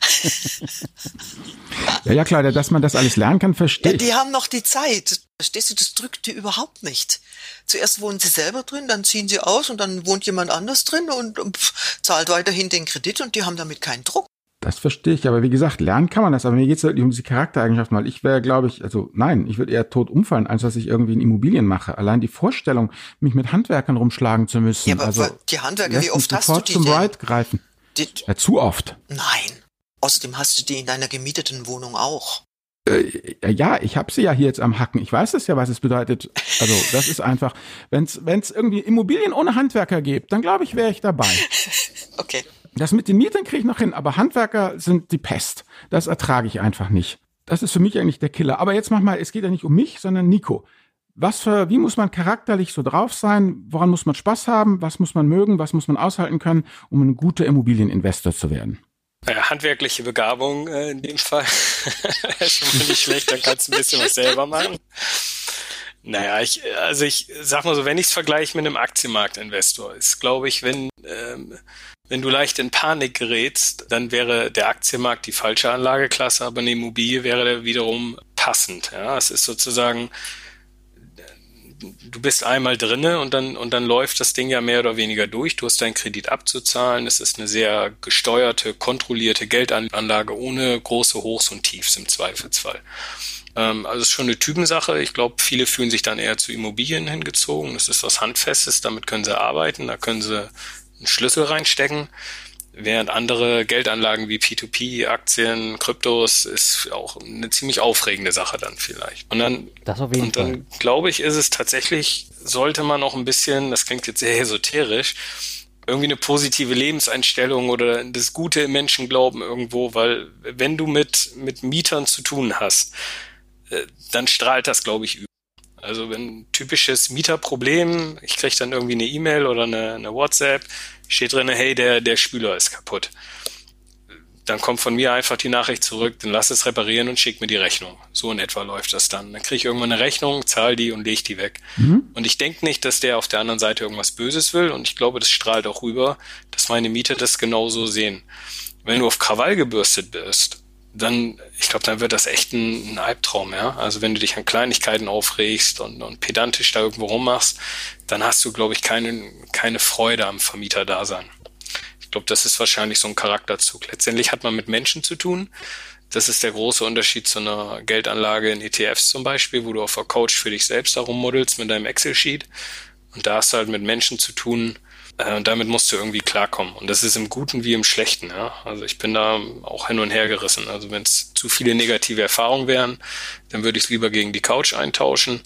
Ja, klar, dass man das alles lernen kann, verstehe ich. Ja, die haben noch die Zeit. Verstehst du, das drückt die überhaupt nicht. Zuerst wohnen sie selber drin, dann ziehen sie aus und dann wohnt jemand anders drin und zahlt weiterhin den Kredit und die haben damit keinen Druck. Das verstehe ich, aber wie gesagt, lernen kann man das, aber mir geht es wirklich um diese Charaktereigenschaften, weil ich wäre, glaube ich, ich würde eher tot umfallen, als dass ich irgendwie in Immobilien mache. Allein die Vorstellung, mich mit Handwerkern rumschlagen zu müssen. Ja, aber die Handwerker, wie oft hast du die zum denn? Ride greifen. Ja, zu oft. Nein. Außerdem hast du die in deiner gemieteten Wohnung auch. Ja, ich habe sie ja hier jetzt am Hacken. Ich weiß es ja, was es bedeutet. Also das ist einfach, wenn es irgendwie Immobilien ohne Handwerker gibt, dann glaube ich, wäre ich dabei. Okay. Das mit den Mietern kriege ich noch hin, aber Handwerker sind die Pest. Das ertrage ich einfach nicht. Das ist für mich eigentlich der Killer. Aber jetzt es geht ja nicht um mich, sondern Nico. Wie muss man charakterlich so drauf sein? Woran muss man Spaß haben? Was muss man mögen? Was muss man aushalten können, um ein guter Immobilieninvestor zu werden? Naja, handwerkliche Begabung in dem Fall ist schon mal nicht schlecht, dann kannst du ein bisschen was selber machen. Naja, ich sag mal so, wenn ich es vergleiche mit einem Aktienmarktinvestor, ist, glaube ich, wenn du leicht in Panik gerätst, dann wäre der Aktienmarkt die falsche Anlageklasse, aber eine Immobilie wäre wiederum passend. Ja, es ist sozusagen, du bist einmal drinne und dann läuft das Ding ja mehr oder weniger durch. Du hast deinen Kredit abzuzahlen. Es ist eine sehr gesteuerte, kontrollierte Geldanlage ohne große Hochs und Tiefs im Zweifelsfall. Also es ist schon eine Typensache. Ich glaube, viele fühlen sich dann eher zu Immobilien hingezogen. Das ist was Handfestes, damit können sie arbeiten, da können sie einen Schlüssel reinstecken. Während andere Geldanlagen wie P2P, Aktien, Kryptos ist auch eine ziemlich aufregende Sache dann vielleicht. Und dann, das auf jeden Fall. Glaube ich, ist es tatsächlich, sollte man noch ein bisschen, das klingt jetzt sehr esoterisch, irgendwie eine positive Lebenseinstellung oder das Gute im Menschen glauben irgendwo, weil wenn du mit Mietern zu tun hast, dann strahlt das, glaube ich, über. Also wenn ein typisches Mieterproblem, ich kriege dann irgendwie eine E-Mail oder eine WhatsApp, steht drin, hey, der Spüler ist kaputt. Dann kommt von mir einfach die Nachricht zurück, dann lass es reparieren und schick mir die Rechnung. So in etwa läuft das dann. Dann kriege ich irgendwann eine Rechnung, zahle die und lege die weg. Und ich denke nicht, dass der auf der anderen Seite irgendwas Böses will und ich glaube, das strahlt auch rüber, dass meine Mieter das genauso sehen. Wenn du auf Krawall gebürstet bist, ich glaube, dann wird das echt ein Albtraum, ja. Also wenn du dich an Kleinigkeiten aufregst und pedantisch da irgendwo rummachst, dann hast du, glaube ich, keine Freude am Vermieterdasein. Ich glaube, das ist wahrscheinlich so ein Charakterzug. Letztendlich hat man mit Menschen zu tun. Das ist der große Unterschied zu einer Geldanlage in ETFs zum Beispiel, wo du auf der Couch für dich selbst darum modelst mit deinem Excel-Sheet. Und da hast du halt mit Menschen zu tun, und damit musst du irgendwie klarkommen. Und das ist im Guten wie im Schlechten, ja. Also ich bin da auch hin und her gerissen. Also wenn es zu viele negative Erfahrungen wären, dann würde ich es lieber gegen die Couch eintauschen.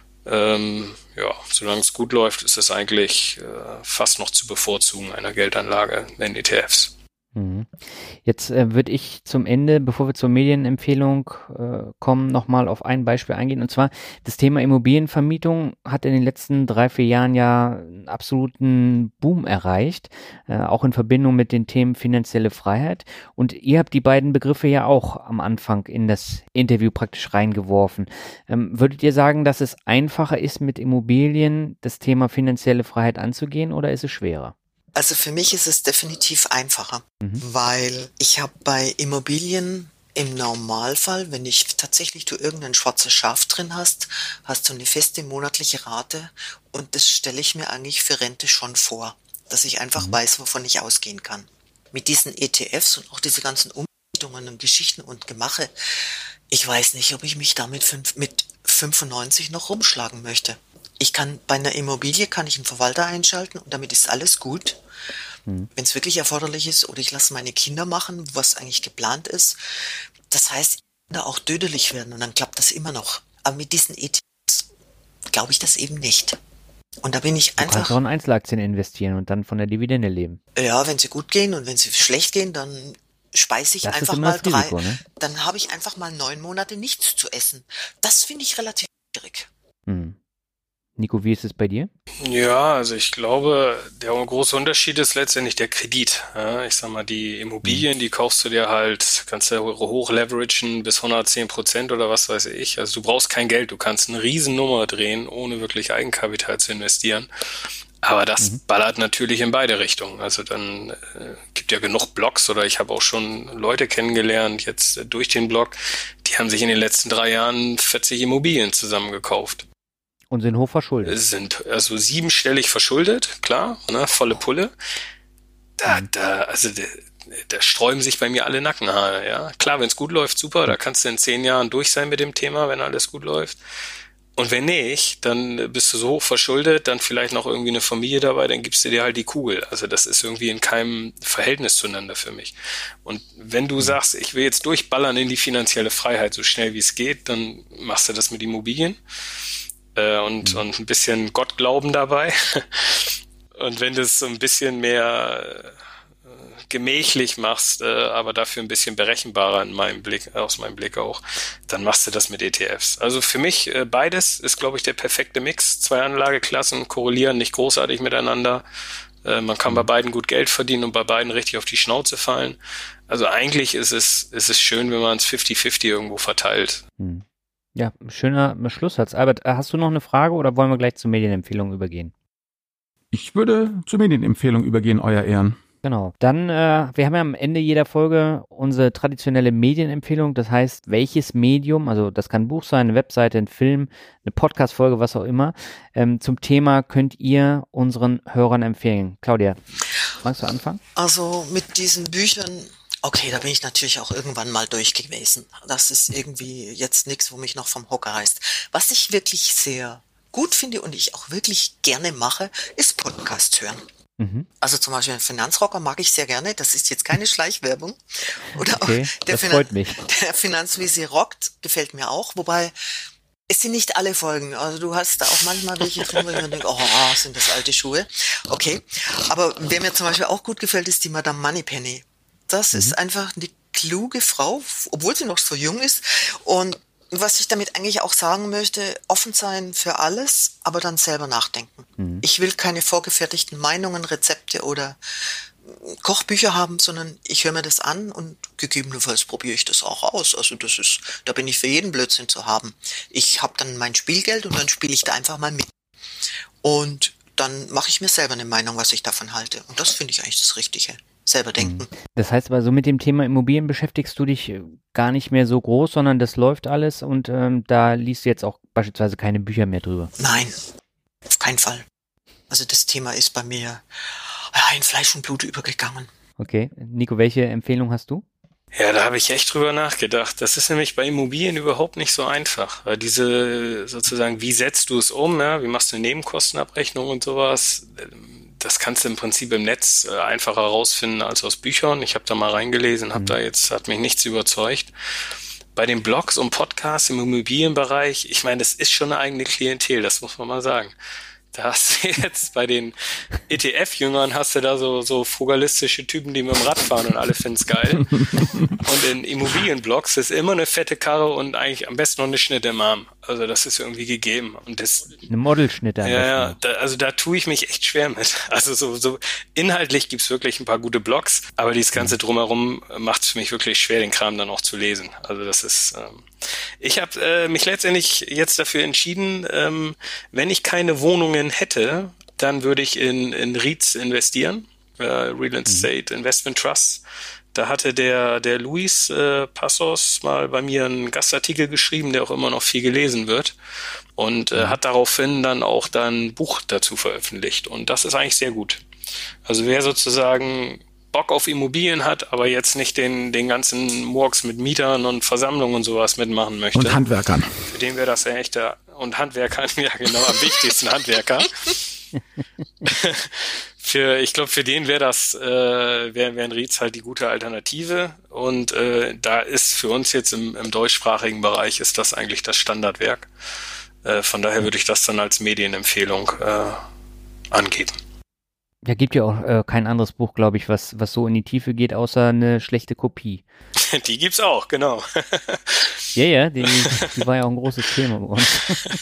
Solange es gut läuft, ist es eigentlich fast noch zu bevorzugen einer Geldanlage in ETFs. Jetzt würde ich zum Ende, bevor wir zur Medienempfehlung kommen, nochmal auf ein Beispiel eingehen. Und zwar das Thema Immobilienvermietung hat in den letzten 3-4 Jahren ja einen absoluten Boom erreicht, auch in Verbindung mit den Themen finanzielle Freiheit. Und ihr habt die beiden Begriffe ja auch am Anfang in das Interview praktisch reingeworfen. Würdet ihr sagen, dass es einfacher ist, mit Immobilien das Thema finanzielle Freiheit anzugehen, oder ist es schwerer? Also für mich ist es definitiv einfacher, weil ich habe bei Immobilien im Normalfall, wenn du irgendein schwarzes Schaf drin hast du eine feste monatliche Rate, und das stelle ich mir eigentlich für Rente schon vor, dass ich einfach weiß, wovon ich ausgehen kann. Mit diesen ETFs und auch diese ganzen Umrichtungen und Geschichten und Gemache, ich weiß nicht, ob ich mich damit mit 95 noch rumschlagen möchte. Bei einer Immobilie kann ich einen Verwalter einschalten und damit ist alles gut. Wenn es wirklich erforderlich ist, oder ich lasse meine Kinder machen, was eigentlich geplant ist. Das heißt, Kinder auch dödelig werden und dann klappt das immer noch. Aber mit diesen ETFs glaube ich das eben nicht. Und da bin ich einfach... Du kannst auch in Einzelaktien investieren und dann von der Dividende leben. Ja, wenn sie gut gehen, und wenn sie schlecht gehen, dann speise ich das einfach ist immer mal das Risiko, ne? Dann habe ich einfach mal 9 Monate nichts zu essen. Das finde ich relativ schwierig. Nico, wie ist es bei dir? Ja, also ich glaube, der große Unterschied ist letztendlich der Kredit. Ja, ich sag mal, die Immobilien, die kaufst du dir halt, kannst du hoch leveragen bis 110% oder was weiß ich. Also du brauchst kein Geld, du kannst eine Riesennummer drehen, ohne wirklich Eigenkapital zu investieren. Aber das ballert natürlich in beide Richtungen. Also dann gibt ja genug Blogs, oder ich habe auch schon Leute kennengelernt, jetzt durch den Blog, die haben sich in den letzten 3 Jahren 40 Immobilien zusammengekauft. Und sind hoch verschuldet. Sind also 7-stellig verschuldet, klar, ne, volle Pulle. Da sträuben sich bei mir alle Nackenhaare, ja. Klar, wenn es gut läuft, super, da kannst du in 10 Jahren durch sein mit dem Thema, wenn alles gut läuft. Und wenn nicht, dann bist du so hoch verschuldet, dann vielleicht noch irgendwie eine Familie dabei, dann gibst du dir halt die Kugel. Also das ist irgendwie in keinem Verhältnis zueinander für mich. Und wenn du sagst, ich will jetzt durchballern in die finanzielle Freiheit so schnell wie es geht, dann machst du das mit Immobilien. Und ein bisschen Gottglauben dabei. Und wenn du es so ein bisschen mehr gemächlich machst, aber dafür ein bisschen berechenbarer aus meinem Blick auch, dann machst du das mit ETFs. Also für mich beides ist, glaube ich, der perfekte Mix. 2 Anlageklassen korrelieren nicht großartig miteinander. Man kann bei beiden gut Geld verdienen und bei beiden richtig auf die Schnauze fallen. Also eigentlich ist es schön, wenn man es 50-50 irgendwo verteilt. Ja, schöner Schlusssatz. Albert, hast du noch eine Frage oder wollen wir gleich zur Medienempfehlung übergehen? Ich würde zur Medienempfehlung übergehen, Euer Ehren. Genau. Dann, wir haben ja am Ende jeder Folge unsere traditionelle Medienempfehlung. Das heißt, welches Medium, also das kann ein Buch sein, eine Webseite, ein Film, eine Podcast-Folge, was auch immer, zum Thema könnt ihr unseren Hörern empfehlen. Claudia, magst du anfangen? Also mit diesen Büchern... Okay, da bin ich natürlich auch irgendwann mal durch gewesen. Das ist irgendwie jetzt nichts, wo mich noch vom Hocker reißt. Was ich wirklich sehr gut finde und ich auch wirklich gerne mache, ist Podcast hören. Also zum Beispiel den Finanzrocker mag ich sehr gerne. Das ist jetzt keine Schleichwerbung. Oder okay, auch das freut mich. Der Finanzvisier rockt, gefällt mir auch. Wobei, es sind nicht alle Folgen. Also du hast da auch manchmal welche drin, wo ich mir denke, sind das alte Schuhe. Okay, aber wer mir zum Beispiel auch gut gefällt, ist die Madame Moneypenny. Das ist einfach eine kluge Frau, obwohl sie noch so jung ist. Und was ich damit eigentlich auch sagen möchte, offen sein für alles, aber dann selber nachdenken. Ich will keine vorgefertigten Meinungen, Rezepte oder Kochbücher haben, sondern ich höre mir das an und gegebenenfalls probiere ich das auch aus. Also da bin ich für jeden Blödsinn zu haben. Ich habe dann mein Spielgeld und dann spiele ich da einfach mal mit. Und dann mache ich mir selber eine Meinung, was ich davon halte. Und das finde ich eigentlich das Richtige. selber denken. Das heißt aber, so mit dem Thema Immobilien beschäftigst du dich gar nicht mehr so groß, sondern das läuft alles und da liest du jetzt auch beispielsweise keine Bücher mehr drüber. Nein, auf keinen Fall. Also das Thema ist bei mir in Fleisch und Blut übergegangen. Okay. Nico, welche Empfehlung hast du? Ja, da habe ich echt drüber nachgedacht. Das ist nämlich bei Immobilien überhaupt nicht so einfach. Weil diese sozusagen, wie setzt du es um, ja? Wie machst du eine Nebenkostenabrechnung und sowas? Das kannst du im Prinzip im Netz einfacher rausfinden als aus Büchern. Ich habe da mal reingelesen, hat mich nichts überzeugt. Bei den Blogs und Podcasts im Immobilienbereich, ich meine, das ist schon eine eigene Klientel, das muss man mal sagen. Da hast du jetzt bei den ETF-Jüngern hast du da so frugalistische Typen, die mit dem Rad fahren und alle finden's geil. Und in Immobilienblogs ist immer eine fette Karre und eigentlich am besten noch eine Schnitte im Arm. Also das ist irgendwie gegeben. Und das, eine Modelschnitte. Ja, da tue ich mich echt schwer mit. Also so inhaltlich gibt's wirklich ein paar gute Blogs, aber dieses ganze Drumherum macht's für mich wirklich schwer, den Kram dann auch zu lesen. Also das ist... Ich habe mich letztendlich jetzt dafür entschieden, wenn ich keine Wohnungen hätte, dann würde ich in REITs investieren, Real Estate Investment Trusts. Da hatte der Luis Passos mal bei mir einen Gastartikel geschrieben, der auch immer noch viel gelesen wird und hat daraufhin dann auch ein Buch dazu veröffentlicht und das ist eigentlich sehr gut. Also wer sozusagen Bock auf Immobilien hat, aber jetzt nicht den ganzen Murks mit Mietern und Versammlungen und sowas mitmachen möchte. Und Handwerkern. Für den wäre das ja echt und Handwerkern, ja genau, am wichtigsten Handwerker. Ich glaube, für den wären REITs halt die gute Alternative und da ist für uns jetzt im deutschsprachigen Bereich ist das eigentlich das Standardwerk. Von daher würde ich das dann als Medienempfehlung angeben. Ja, gibt ja auch kein anderes Buch, glaube ich, was so in die Tiefe geht, außer eine schlechte Kopie. Die gibt's auch, genau. Ja, die war ja auch ein großes Thema bei uns.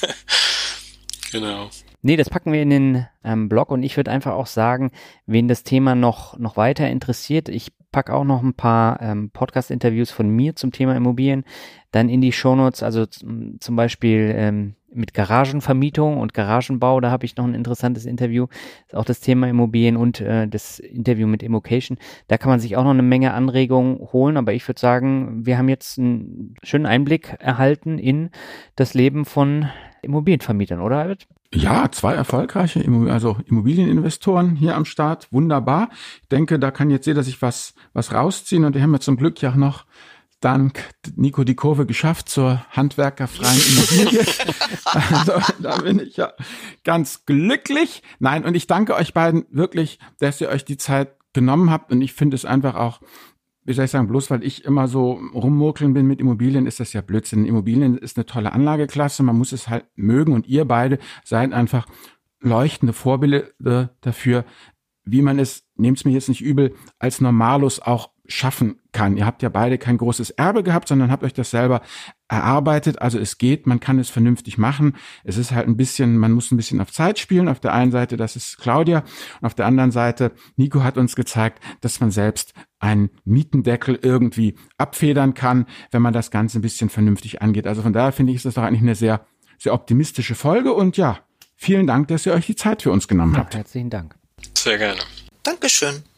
Genau. Nee, das packen wir in den Blog und ich würde einfach auch sagen, wen das Thema noch weiter interessiert, ich packe auch noch ein paar Podcast-Interviews von mir zum Thema Immobilien dann in die Shownotes, also zum Beispiel mit Garagenvermietung und Garagenbau, da habe ich noch ein interessantes Interview, das ist auch das Thema Immobilien und das Interview mit Immocation, da kann man sich auch noch eine Menge Anregungen holen, aber ich würde sagen, wir haben jetzt einen schönen Einblick erhalten in das Leben von Immobilienvermietern, oder Albert? Ja, 2 erfolgreiche Immobilieninvestoren hier am Start. Wunderbar. Ich denke, da kann jetzt jeder sich was rausziehen. Und wir haben ja zum Glück ja noch dank Nico die Kurve geschafft zur handwerkerfreien Immobilie. Also da bin ich ja ganz glücklich. Nein, und ich danke euch beiden wirklich, dass ihr euch die Zeit genommen habt. Und ich finde es einfach auch, wie soll ich sagen, bloß weil ich immer so rummurkeln bin mit Immobilien, ist das ja Blödsinn. Immobilien ist eine tolle Anlageklasse, man muss es halt mögen und ihr beide seid einfach leuchtende Vorbilder dafür, wie man es, nehmt es mir jetzt nicht übel, als Normalos auch schaffen kann. Ihr habt ja beide kein großes Erbe gehabt, sondern habt euch das selber erarbeitet. Also es geht, man kann es vernünftig machen. Es ist halt man muss ein bisschen auf Zeit spielen. Auf der einen Seite, das ist Claudia. Und auf der anderen Seite, Nico hat uns gezeigt, dass man selbst einen Mietendeckel irgendwie abfedern kann, wenn man das Ganze ein bisschen vernünftig angeht. Also von daher finde ich, ist das doch eigentlich eine sehr, sehr optimistische Folge. Und ja, vielen Dank, dass ihr euch die Zeit für uns genommen habt. Herzlichen Dank. Sehr gerne. Dankeschön.